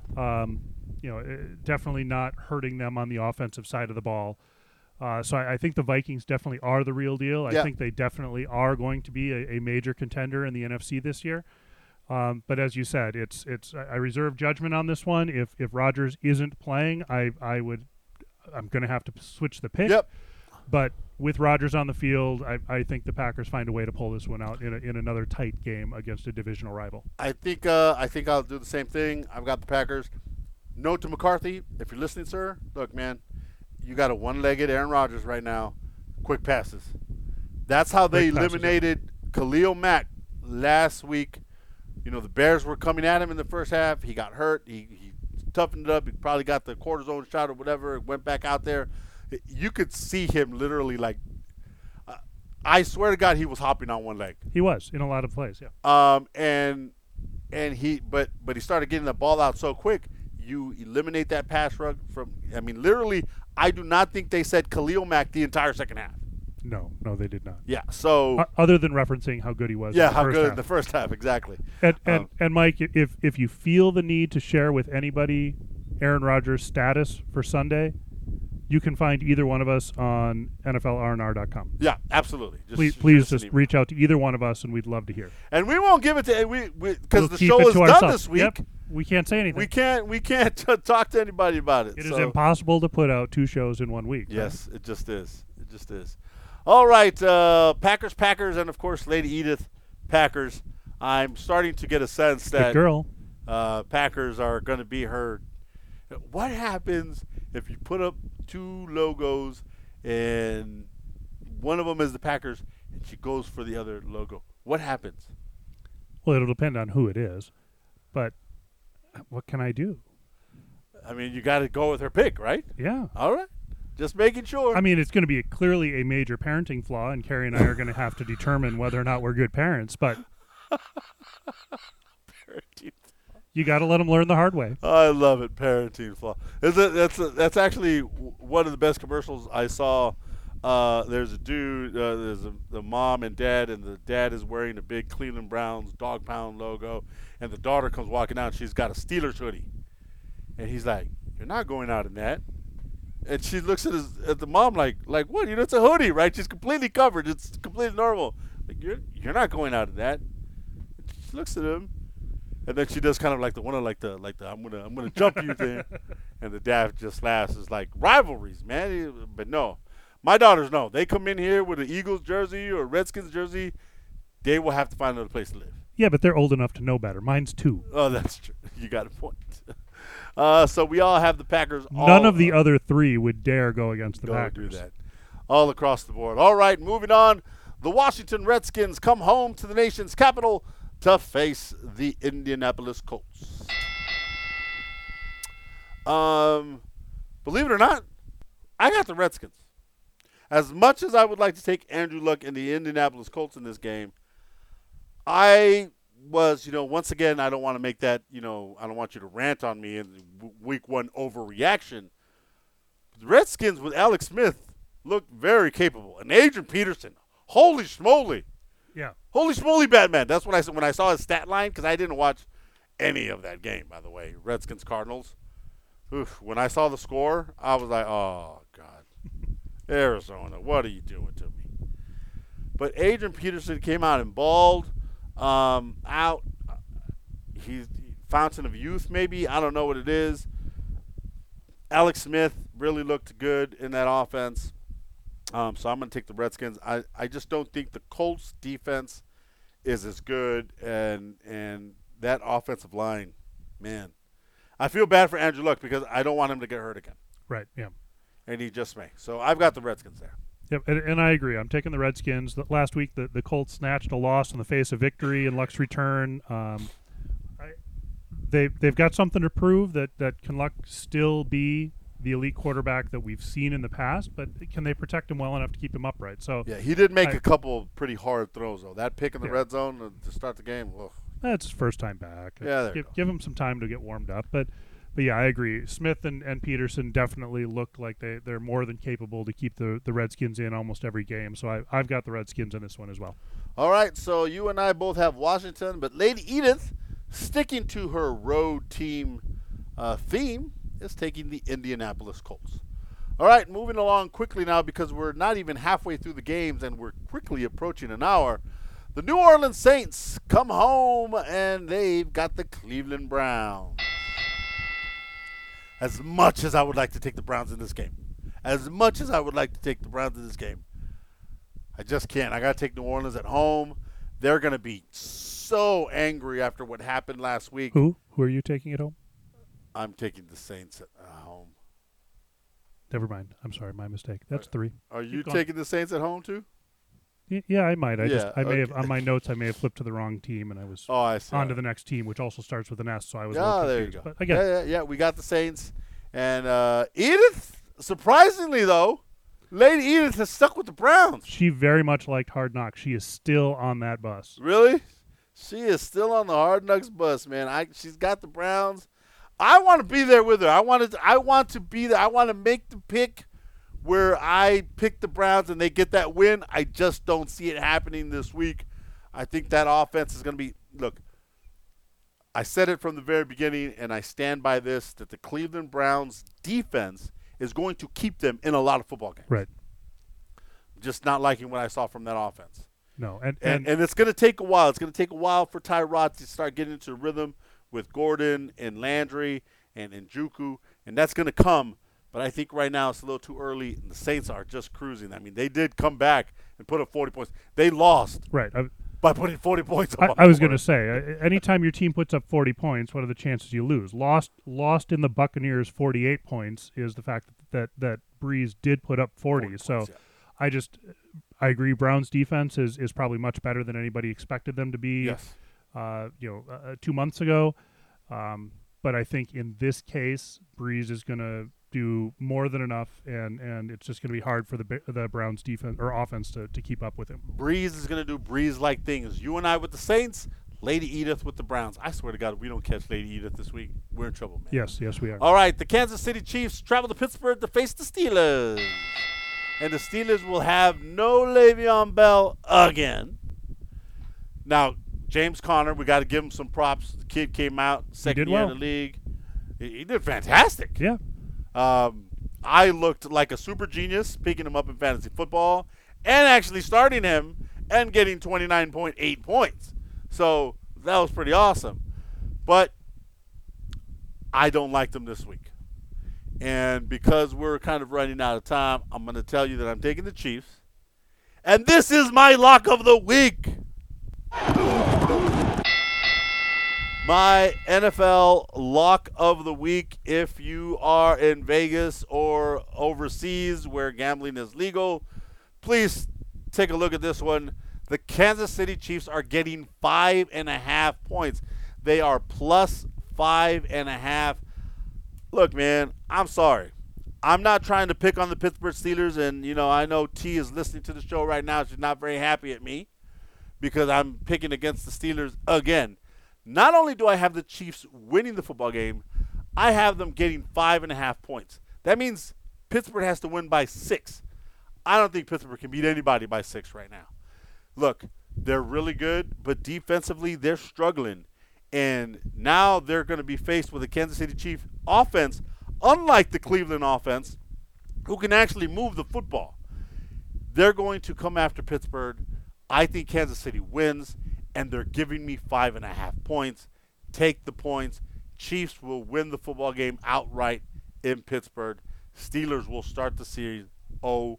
Definitely not hurting them on the offensive side of the ball. So I think the Vikings definitely are the real deal. I think they definitely are going to be a major contender in the NFC this year. But as you said, I reserve judgment on this one. If Rodgers isn't playing, I'm going to have to switch the pick. Yep. But with Rodgers on the field, I think the Packers find a way to pull this one out in another tight game against a divisional rival. I think I'll do the same thing. I've got the Packers. Note to McCarthy, if you're listening, sir, look, man, you got a one-legged Aaron Rodgers right now. Quick passes. That's how they eliminated Khalil Mack last week. You know, the Bears were coming at him in the first half. He got hurt. He toughened it up. He probably got the cortisone shot or whatever. Went back out there. You could see him literally like, I swear to God, he was hopping on one leg. He was in a lot of plays, yeah. And he started getting the ball out so quick. You eliminate that pass rush from. I mean, literally, I do not think they said Khalil Mack the entire second half. No, they did not. Yeah, so other than referencing how good he was. Yeah, how good in the first half, exactly. And Mike, if you feel the need to share with anybody Aaron Rodgers' status for Sunday, you can find either one of us on NFLRNR.com. Yeah, absolutely. Please just reach out to either one of us, and we'd love to hear. And we won't give it to because the show is done this week. Yep. We can't say anything. We can't talk to anybody about it. It is impossible to put out 2 shows in 1 week. Yes, right? It just is. All right, Packers, and of course Lady Edith Packers. I'm starting to get a sense that good girl. Packers are going to be her. What happens if you put up 2 logos and one of them is the Packers and she goes for the other logo? What happens? Well, it'll depend on who it is, but what can I do? I mean, you got to go with her pick, right? Yeah. All right. Just making sure. I mean, it's going to be clearly a major parenting flaw, and Carrie and I are going to have to determine whether or not we're good parents, but parenting. You got to let them learn the hard way. I love it, parenting flaw. That's actually one of the best commercials I saw. There's a dude, there's the mom and dad, and the dad is wearing a big Cleveland Browns Dog Pound logo, and the daughter comes walking out, and she's got a Steelers hoodie. And he's like, "You're not going out in that." And she looks at the mom like what? You know, it's a hoodie, right? She's completely covered. It's completely normal. Like, you're not going out in that. And she looks at him, and then she does kind of like the I'm gonna jump you thing. And the dad just laughs. It's like rivalries, man. But no, my daughters know. They come in here with an Eagles jersey or Redskins jersey, they will have to find another place to live. Yeah, but they're old enough to know better. Mine's 2. Oh, that's true. You got a point. So we all have the Packers. None of the other 3 would dare go against the Packers. Do that. All across the board. All right, moving on. The Washington Redskins come home to the nation's capital to face the Indianapolis Colts. Believe it or not, I got the Redskins. As much as I would like to take Andrew Luck and the Indianapolis Colts in this game, I was, once again, I don't want to make that, I don't want you to rant on me in week 1 overreaction. The Redskins with Alex Smith looked very capable. And Adrian Peterson, holy schmoly. Yeah. Holy schmoly, Batman. That's what I said when I saw his stat line, because I didn't watch any of that game, by the way. Redskins Cardinals. Oof. When I saw the score, I was like, oh, God. Arizona, what are you doing to me? But Adrian Peterson came out and balled. He's fountain of youth, maybe. I don't know what it is. Alex Smith really looked good in that offense. So I'm going to take the Redskins. I just don't think the Colts defense is as good, and that offensive line, man. I feel bad for Andrew Luck because I don't want him to get hurt again. Right, yeah. And he just may. So I've got the Redskins there. Yep, and I agree. I'm taking the Redskins. Last week, the Colts snatched a loss in the face of victory in Luck's return. They've got something to prove that can Luck still be the elite quarterback that we've seen in the past, but can they protect him well enough to keep him upright? So yeah, he did make a couple of pretty hard throws, though. That pick in the red zone to start the game, that's his first time back. Yeah, give him some time to get warmed up, but But yeah, I agree. Smith and Peterson definitely look like they're more than capable to keep the Redskins in almost every game. So I've got the Redskins in this one as well. All right, so you and I both have Washington, but Lady Edith, sticking to her road team theme, is taking the Indianapolis Colts. All right, moving along quickly now because we're not even halfway through the games and we're quickly approaching an hour. The New Orleans Saints come home and they've got the Cleveland Browns. As much as I would like to take the Browns in this game, I just can't. I got to take New Orleans at home. They're going to be so angry after what happened last week. Who are you taking at home? I'm taking the Saints at home. Never mind. I'm sorry, my mistake. That's 3. Are you taking the Saints at home too? Yeah, I might. I may have okay. on my notes. I may have flipped to the wrong team, and I was I see. on to the next team, which also starts with an S. So I was. There you confused. go. But again, Yeah. We got the Saints, and Edith. Surprisingly, though, Lady Edith has stuck with the Browns. she very much liked Hard Knocks. She is still on that bus. Really? She is still on the Hard Knocks bus, man. She's got the Browns. I want to be there with her. I want to be there. I want to make the pick where I pick the Browns and they get that win. I just don't see it happening this week. I think that offense is going to be – look, I said it from the very beginning, and I stand by this, that the Cleveland Browns defense is going to keep them in a lot of football games. Right. Just not liking what I saw from that offense. No, And it's going to take a while. It's going to take a while for Tyrod to start getting into rhythm with Gordon and Landry and Njoku, and that's going to come. But I think right now it's a little too early, and the Saints are just cruising. I mean, they did come back and put up 40 points. They lost by putting 40 points up. I was going to say, anytime your team puts up 40 points, what are the chances you lose? Lost in the Buccaneers 48 points is the fact that Breeze did put up 40. Points, So yeah. I agree. Browns defense is probably much better than anybody expected them to be. Yes. 2 months ago. But I think in this case, Breeze is going to do more than enough, and it's just going to be hard for the Browns defense or offense to keep up with him. Breeze is going to do Breeze-like things. You and I with the Saints, Lady Edith with the Browns. I swear to God, if we don't catch Lady Edith this week, we're in trouble, man. Yes, we are. All right, the Kansas City Chiefs travel to Pittsburgh to face the Steelers. And the Steelers will have no Le'Veon Bell again. Now, James Conner, we got to give him some props. The kid came out, second year in the league. He did fantastic. Yeah. I looked like a super genius picking him up in fantasy football and actually starting him and getting 29.8 points. So that was pretty awesome. But I don't like them this week. And because we're kind of running out of time, I'm going to tell you that I'm taking the Chiefs. And this is my lock of the week. My NFL lock of the week, if you are in Vegas or overseas where gambling is legal, please take a look at this one. The Kansas City Chiefs are getting 5.5 points. They are plus 5.5. Look, man, I'm sorry. I'm not trying to pick on the Pittsburgh Steelers, and, I know T is listening to the show right now. She's not very happy at me because I'm picking against the Steelers again. Not only do I have the Chiefs winning the football game, I have them getting 5.5 points. That means Pittsburgh has to win by 6. I don't think Pittsburgh can beat anybody by 6 right now. Look, they're really good, but defensively they're struggling. And now they're going to be faced with a Kansas City Chiefs offense, unlike the Cleveland offense, who can actually move the football. They're going to come after Pittsburgh. I think Kansas City wins, and they're giving me 5.5 points. Take the points. Chiefs will win the football game outright in Pittsburgh. Steelers will start the series 0-1-1.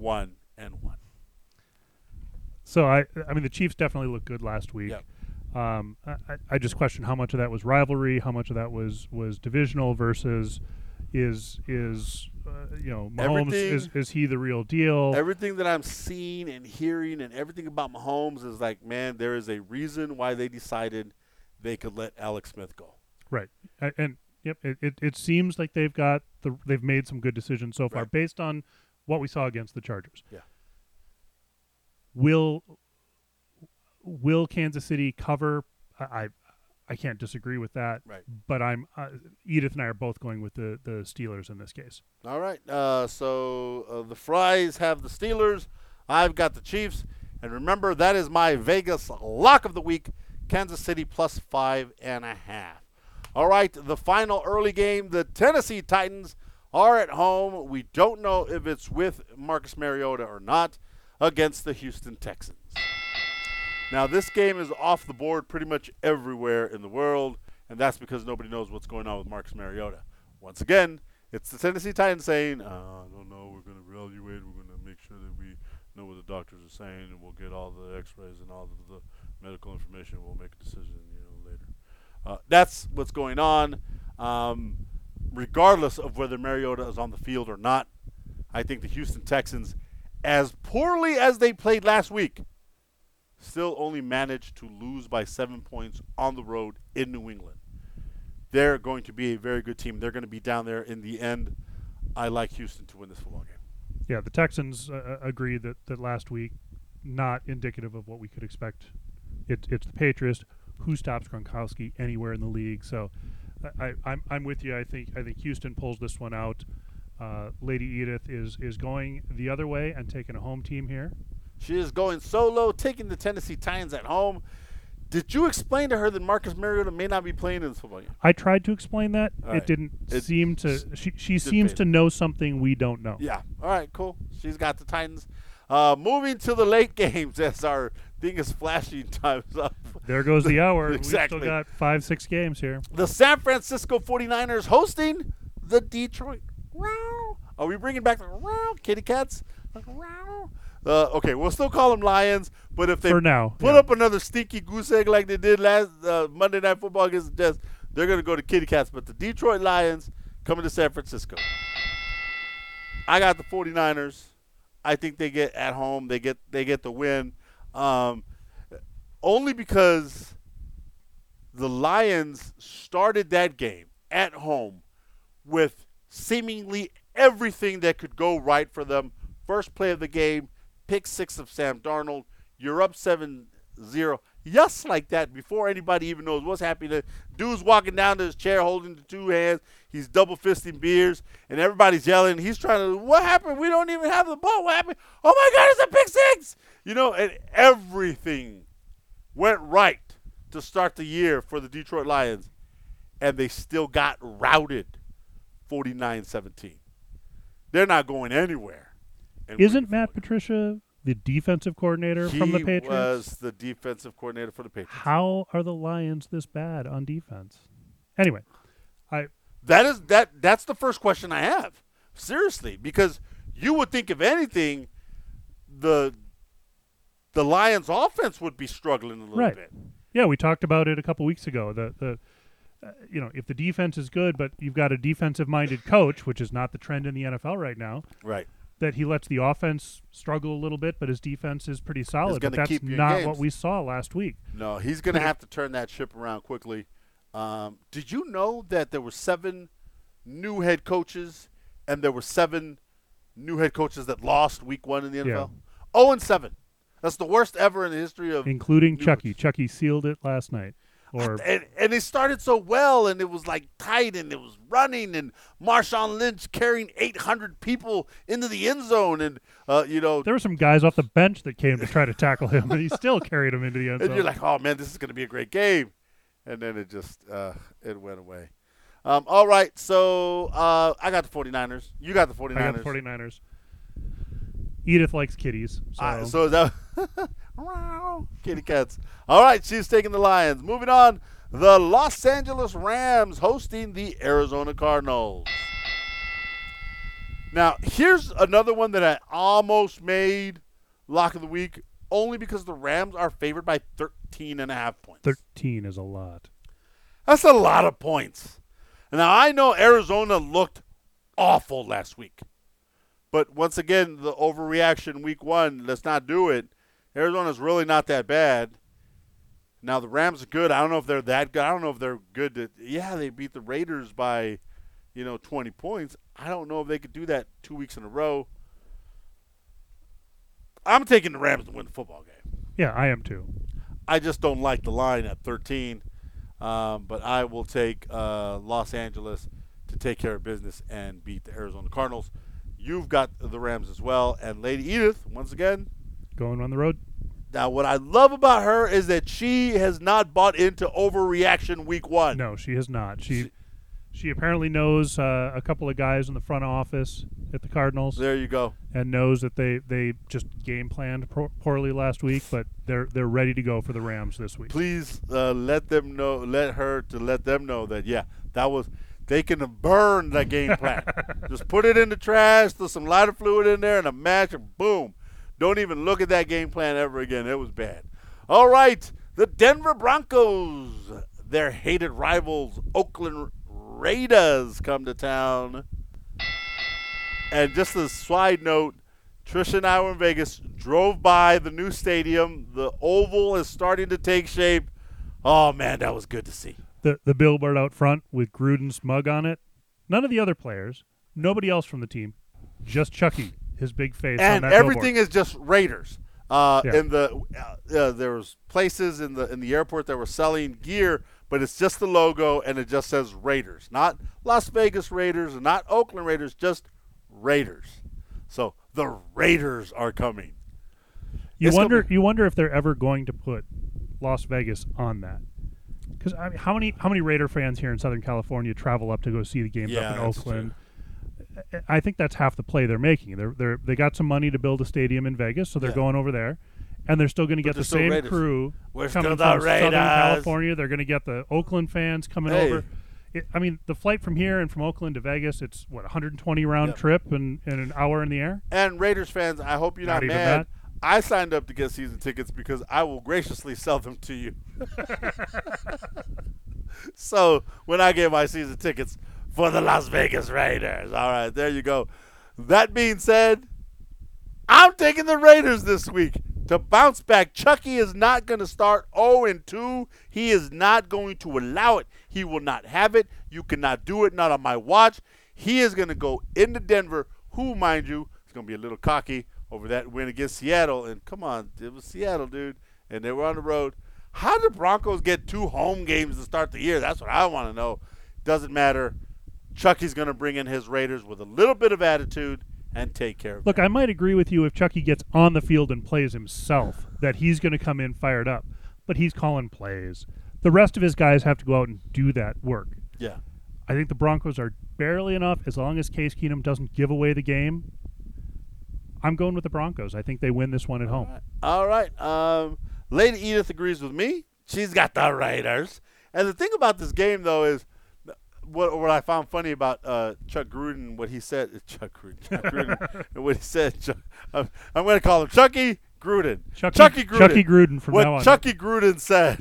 So I mean the Chiefs definitely looked good last week. Yep. I just question how much of that was rivalry, how much of that was divisional versus is Mahomes, is he the real deal? Everything that I'm seeing and hearing and everything about Mahomes is like, man, there is a reason why they decided they could let Alex Smith go. Right. And yep, it seems like they've made some good decisions so far based on what we saw against the Chargers. Yeah. Will Kansas City cover? I can't disagree with that. Right. But Edith and I are both going with the Steelers in this case. All right. So the Fries have the Steelers. I've got the Chiefs. And remember, that is my Vegas lock of the week, Kansas City plus 5.5. All right, the final early game, the Tennessee Titans are at home. We don't know if it's with Marcus Mariota or not, against the Houston Texans. Now, this game is off the board pretty much everywhere in the world, and that's because nobody knows what's going on with Marcus Mariota. Once again, it's the Tennessee Titans saying, I don't know, we're going to evaluate, we're going to make sure that we know what the doctors are saying, and we'll get all the x-rays and all of the medical information. We'll make a decision, later. That's what's going on. Regardless of whether Mariota is on the field or not, I think the Houston Texans, as poorly as they played last week, still only managed to lose by 7 points on the road in New England. They're going to be a very good team. They're going to be down there in the end. I like Houston to win this football game. Yeah, the Texans agreed that last week, not indicative of what we could expect. It's the Patriots. Who stops Gronkowski anywhere in the league? So I'm with you. I think Houston pulls this one out. Lady Edith is going the other way and taking a home team here. She is going solo, taking the Tennessee Titans at home. Did you explain to her that Marcus Mariota may not be playing in this football game? I tried to explain that. All it right. didn't seem to. She seems to know something we don't know. Yeah. All right, cool. She's got the Titans. Moving to the late games as our thing is flashing. Time's up. There goes the hour. Exactly. We've still got 5-6 games here. The San Francisco 49ers hosting the Detroit. Are we bringing back the kitty cats? Okay, we'll still call them Lions, but if they For now, put yeah. up another stinky goose egg like they did last Monday Night Football against the Jets, they're going to go to kitty cats. But the Detroit Lions coming to San Francisco. I got the 49ers. I think they get at home. They get the win, only because the Lions started that game at home with seemingly everything that could go right for them. First play of the game, pick 6 of Sam Darnold. You're up 7-0. Just like that, before anybody even knows what's happening. Dude's walking down to his chair holding the 2 hands. He's double-fisting beers, and everybody's yelling. He's trying to, what happened? We don't even have the ball. What happened? Oh, my God, it's a pick 6. And everything went right to start the year for the Detroit Lions, and they still got routed 49-17. They're not going anywhere. Isn't Matt Patricia the defensive coordinator from the Patriots? He was the defensive coordinator for the Patriots. How are the Lions this bad on defense? Anyway, that's the first question I have. Seriously, because you would think, if anything, the Lions offense would be struggling a little bit. Yeah, we talked about it a couple weeks ago. If the defense is good, but you've got a defensive-minded coach, which is not the trend in the NFL right now. Right. That he lets the offense struggle a little bit, but his defense is pretty solid. But that's keep you in not games. what we saw last week. No, he's going to have to turn that ship around quickly. Did you know that there were 7 new head coaches, and there were 7 new head coaches that lost week 1 in the NFL? 0-7. That's the worst ever in the history of, including Chucky. Chucky sealed it last night. And they started so well, and it was like tight, and it was running, and Marshawn Lynch carrying 800 people into the end zone, and there were some guys off the bench that came to try to tackle him, and he still carried him into the end zone. And you're like, oh man, this is going to be a great game, and then it just it went away. All right, so I got the 49ers. You got the 49ers. I got the 49ers. Edith likes kitties. So is that kitty cats. All right, she's taking the Lions. Moving on, the Los Angeles Rams hosting the Arizona Cardinals. Now, here's another one that I almost made lock of the week, only because the Rams are favored by 13.5 points. 13 is a lot. That's a lot of points. Now, I know Arizona looked awful last week. But once again, the overreaction week 1, let's not do it. Arizona's really not that bad. Now, the Rams are good. I don't know if they're that good. I don't know if they're good. They beat the Raiders by, 20 points. I don't know if they could do that 2 weeks in a row. I'm taking the Rams to win the football game. Yeah, I am too. I just don't like the line at 13. But I will take Los Angeles to take care of business and beat the Arizona Cardinals. You've got the Rams as well. And Lady Edith, once again, Going on the road. now what I love about her is that she has not bought into overreaction week one. No, she has not. She apparently knows a couple of guys in the front office at the Cardinals, There you go. and knows that they just game planned poorly last week, but they're ready to go for the Rams this week. Please let them know. Let them know that that was. They can burn that game plan. Just put it in the trash, throw some lighter fluid in there, and a match, and boom. Don't even look at that game plan ever again. It was bad. All right, the Denver Broncos, their hated rivals, Oakland Raiders, come to town. And just a side note, Trisha and I were in Vegas, drove by the new stadium. The oval is starting to take shape. Oh, man, that was good to see. The billboard out front with Gruden's mug on it. None of the other players. Nobody else from the team. Just Chucky, his big face on And that everything billboard. is just Raiders. In the there was places in the airport that were selling gear, but it's just the logo and it just says Raiders, not Las Vegas Raiders and not Oakland Raiders, just Raiders. So the Raiders are coming. You It's gonna wonder if they're ever going to put Las Vegas on that. Because I mean, how many Raider fans here in Southern California travel up to go see the games Yeah, up in that's Oakland? I think that's half the play they're making. They got some money to build a stadium in Vegas, so they're going over there, and they're still going to get they're the still same Raiders. crew We're coming still the from Southern Raiders. California. They're going to get the Oakland fans coming Hey. over. I mean, the flight from here and from Oakland to Vegas, it's what 120 round Yep. trip and an hour in the air. And Raiders fans, I hope you're not Not even mad. that. I signed up to get season tickets because I will graciously sell them to you. So when I get my season tickets for the Las Vegas Raiders. All right, there you go. That being said, I'm taking the Raiders this week to bounce back. Chucky is not going to start 0-2. He is not going to allow it. He will not have it. You cannot do it, not on my watch. He is going to go into Denver, who, mind you, is going to be a little cocky over that win against Seattle. And come on, it was Seattle, dude. And they were on the road. How did Broncos get 2 home games to start the year? That's what I want to know. Doesn't matter. Chucky's going to bring in his Raiders with a little bit of attitude and take care of Look, them. I might agree with you if Chucky gets on the field and plays himself, that he's going to come in fired up. But he's calling plays. The rest of his guys have to go out and do that work. Yeah. I think the Broncos are barely enough, as long as Case Keenum doesn't give away the game. I'm going with the Broncos. I think they win this one at home. All right. Lady Edith agrees with me. She's got the Raiders. And the thing about this game, though, is what I found funny about Chuck Gruden, what he said. Chuck Gruden, and what he said. I'm going to call him Chucky Gruden. Chucky Gruden. Chucky Gruden from now on. What Chucky Gruden said.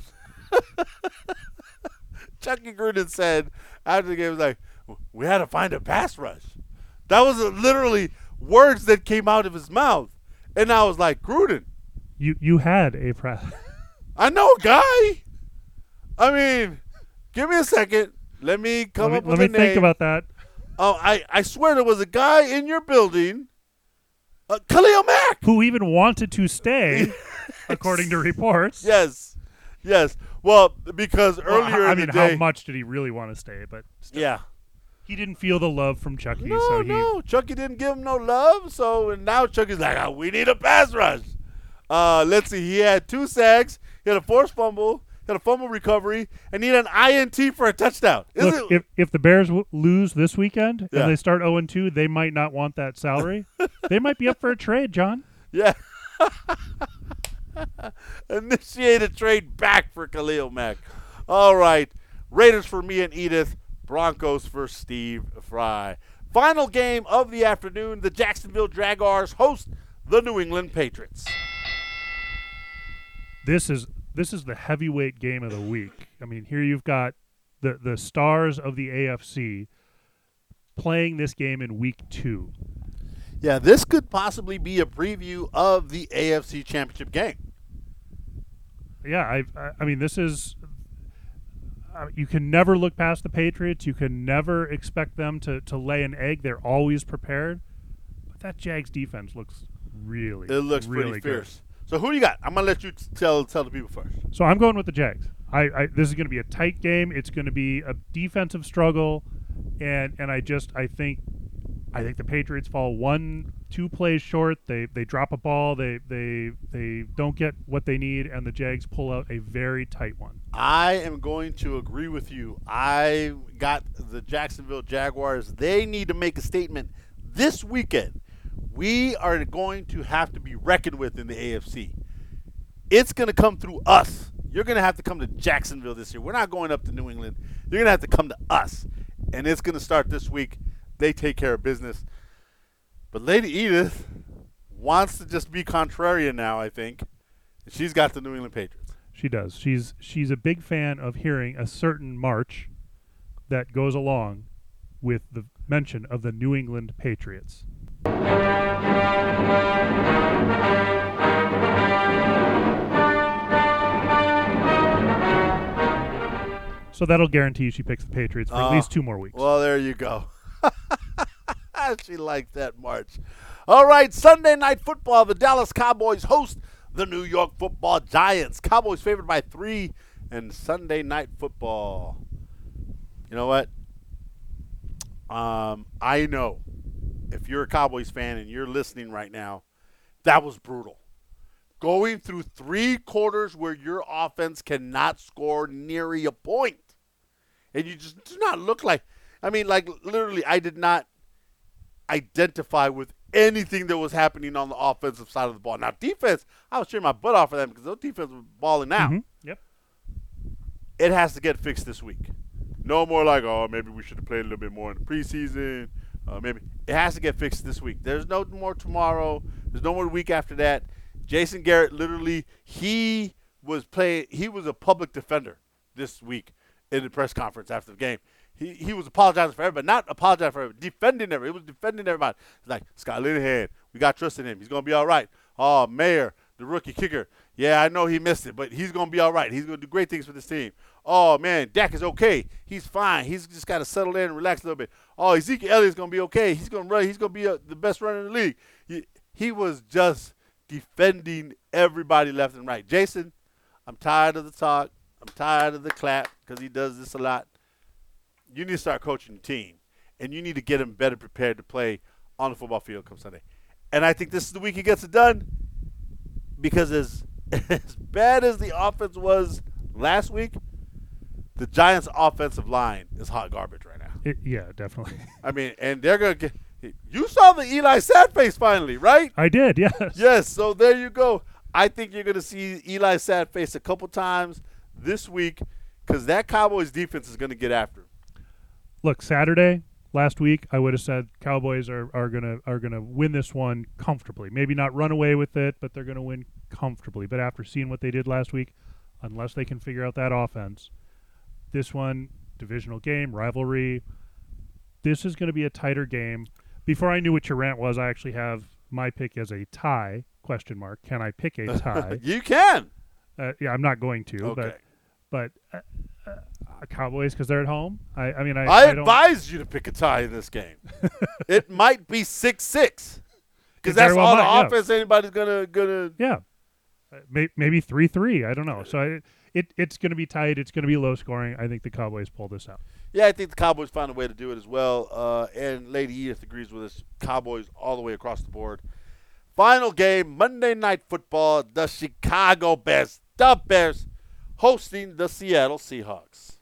Chucky Gruden said after the game, was like, we had to find a pass rush. That was literally words that came out of his mouth. And I was like, Gruden, You had a press. I know a guy. I mean, give me a second. Let me come up with a Let me name. think about that. Oh, I swear there was a guy in your building, Khalil Mack. Who even wanted to stay, according to reports. Yes. Well, because earlier I in mean, the day, how much did he really want to stay? But still, yeah. he didn't feel the love from Chucky. so No, Chucky didn't give him no love. So and now Chucky's like, oh, we need a pass rush. Let's see. He had 2 sacks. He had a forced fumble. He had a fumble recovery, and he had an INT for a touchdown. Look, if the Bears lose this weekend Yeah. and they start 0-2, they might not want that salary. They might be up for a trade, John. Yeah. Initiate a trade back for Khalil Mack. All right. Raiders for me and Edith. Broncos for Steve Fry. Final game of the afternoon. The Jacksonville Jaguars host the New England Patriots. This is the heavyweight game of the week. I mean, here you've got the stars of the AFC playing this game in week 2. Yeah, this could possibly be a preview of the AFC Championship game. Yeah, I mean, this is you can never look past the Patriots. You can never expect them to lay an egg. They're always prepared. But that Jags defense looks really It looks really pretty good. fierce. So who do you got? I'm gonna let you tell the people first. So I'm going with the Jags. This is going to be a tight game. It's going to be a defensive struggle, and I think the Patriots fall 1-2 plays short. They drop a ball. They don't get what they need, and the Jags pull out a very tight one. I am going to agree with you. I got the Jacksonville Jaguars. They need to make a statement this weekend. We are going to have to be reckoned with in the AFC. It's going to come through us. You're going to have to come to Jacksonville this year. We're not going up to New England. You're going to have to come to us. And it's going to start this week. They take care of business. But Lady Edith wants to just be contrarian now, I think. She's got the New England Patriots. She does. She's a big fan of hearing a certain march that goes along with the mention of the New England Patriots. So that'll guarantee she picks the Patriots for at least 2 more weeks. Well, there you go. She liked that march. All right, Sunday Night Football. The Dallas Cowboys host the New York Football Giants. Cowboys favored by 3 in Sunday Night Football. You know what? I know if you're a Cowboys fan and you're listening right now, that was brutal. Going through 3 quarters where your offense cannot score nearly a point. And you just do not look like, literally, I did not identify with anything that was happening on the offensive side of the ball. Now, defense, I was cheering my butt off for them because those defense was balling out. Mm-hmm. Yep. It has to get fixed this week. No more like, maybe we should have played a little bit more in the preseason. Maybe it has to get fixed this week. There's no more tomorrow. There's no more week after that. Jason Garrett, literally, he was a public defender this week in the press conference after the game. He was apologizing for everybody, not apologizing for everybody, defending everybody. He was defending everybody. He's like, Scott Linehan, we got trust in him. He's going to be all right. Oh, Mayer, the rookie kicker. Yeah, I know he missed it, but he's going to be all right. He's going to do great things for this team. Oh, man, Dak is okay. He's fine. He's just got to settle in and relax a little bit. Oh, Ezekiel Elliott's going to be okay. He's going to run. He's going to be the best runner in the league. He was just defending everybody left and right. Jason, I'm tired of the talk. I'm tired of the clap because he does this a lot. You need to start coaching the team, and you need to get him better prepared to play on the football field come Sunday. And I think this is the week he gets it done because as bad as the offense was last week, the Giants' offensive line is hot garbage right now. Yeah, definitely. And they're going to get – you saw the Eli sad face finally, right? I did, yes. Yes, so there you go. I think you're going to see Eli sad face a couple times this week because that Cowboys defense is going to get after him. Look, Saturday last week, I would have said Cowboys are gonna win this one comfortably. Maybe not run away with it, but they're gonna win comfortably. But after seeing what they did last week, unless they can figure out that offense, this one, divisional game, rivalry, this is going to be a tighter game. Before I knew what your rant was, I actually have my pick as a tie, ? Can I pick a tie? You can. Yeah, I'm not going to, okay. but Cowboys because they're at home. I advise you to pick a tie in this game. It might be 6-6 because that's all the offense anybody's gonna. Yeah, maybe 3-3. I don't know. So it's going to be tight. It's going to be low scoring. I think the Cowboys pull this out. Yeah, I think the Cowboys found a way to do it as well. And Lady Edith agrees with us. Cowboys all the way across the board. Final game, Monday Night Football. The Chicago Bears, hosting the Seattle Seahawks.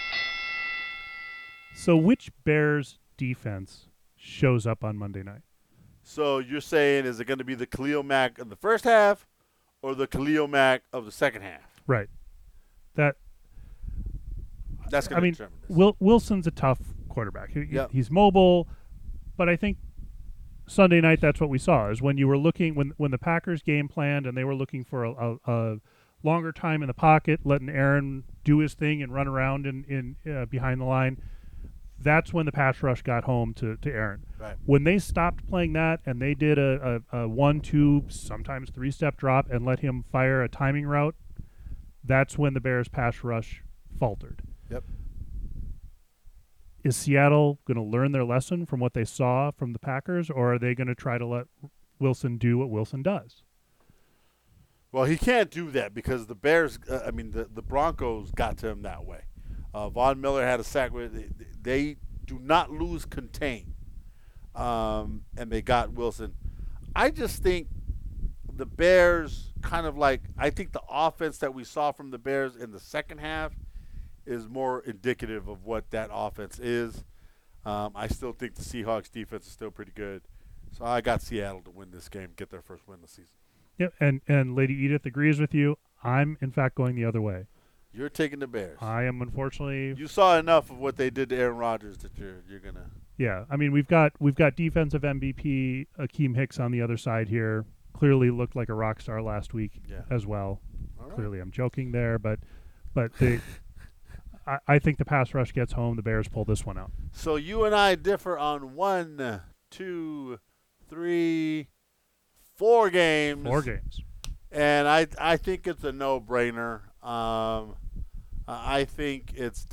So which Bears defense shows up on Monday night? So you're saying, is it going to be the Khalil Mack of the first half or the Khalil Mack of the second half? Right. That's going to determine this. Wilson's a tough quarterback. He's mobile, but I think Sunday night that's what we saw is when you were looking when the Packers game planned and they were looking for a longer time in the pocket, letting Aaron do his thing and run around in behind the line. That's when the pass rush got home to Aaron. Right. When they stopped playing that and they did a 1-2, sometimes 3-step drop and let him fire a timing route, that's when the Bears pass rush faltered. Yep. Is Seattle going to learn their lesson from what they saw from the Packers, or are they going to try to let Wilson do what Wilson does? Well, he can't do that because the Bears, the Broncos got to him that way. Von Miller had a sack. They do not lose contain, and they got Wilson. I just think the Bears I think the offense that we saw from the Bears in the second half is more indicative of what that offense is. I still think the Seahawks defense is still pretty good. So I got Seattle to win this game, get their first win of the season. Yep, and Lady Edith agrees with you. I'm, in fact, going the other way. You're taking the Bears. I am, unfortunately. You saw enough of what they did to Aaron Rodgers that you're gonna. Yeah, I mean we've got defensive MVP Akeem Hicks on the other side here. Clearly looked like a rock star last week as well. All right. Clearly, I'm joking there, but I think the pass rush gets home. The Bears pull this one out. So you and I differ on 1, 2, 3, 4 games. 4 games. And I think it's a no-brainer. I think it's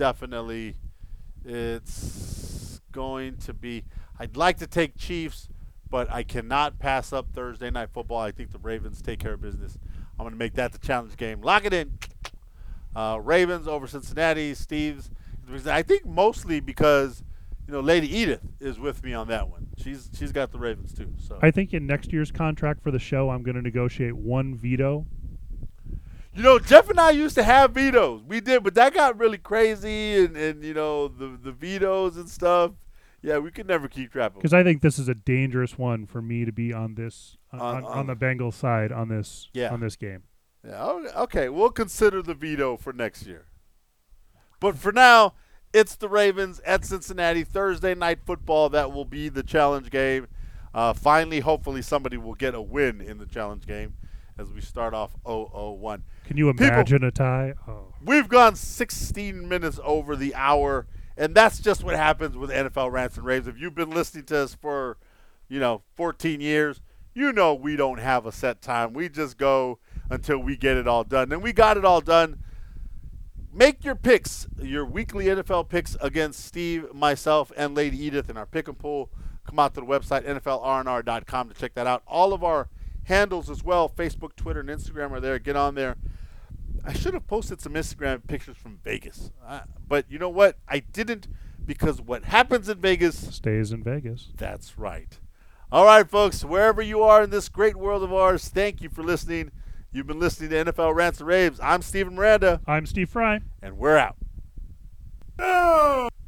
going to be – I'd like to take Chiefs, but I cannot pass up Thursday Night Football. I think the Ravens take care of business. I'm going to make that the challenge game. Lock it in. Ravens over Cincinnati. Steve's. I think mostly because – Lady Edith is with me on that one. She's got the Ravens too. So I think in next year's contract for the show, I'm going to negotiate 1 veto. Jeff and I used to have vetoes. We did, but that got really crazy, and the vetoes and stuff. Yeah, we could never keep track of. Because I think this is a dangerous one for me to be on this on the Bengals side on this game. Yeah. Okay. We'll consider the veto for next year. But for now. It's the Ravens at Cincinnati, Thursday Night Football. That will be the challenge game. Finally, hopefully somebody will get a win in the challenge game as we start off 0-0-1. Can you imagine a tie? Oh. We've gone 16 minutes over the hour, and that's just what happens with NFL Rants and Raves. If you've been listening to us for, 14 years, we don't have a set time. We just go until we get it all done. And we got it all done. Make your picks, your weekly NFL picks against Steve, myself, and Lady Edith in our pick and pool. Come out to the website, NFLRNR.com, to check that out. All of our handles as well, Facebook, Twitter, and Instagram are there. Get on there. I should have posted some Instagram pictures from Vegas. But you know what? I didn't because what happens in Vegas stays in Vegas. That's right. All right, folks, wherever you are in this great world of ours, thank you for listening. You've been listening to NFL Rants and Raves. I'm Steven Miranda. I'm Steve Fry. And we're out.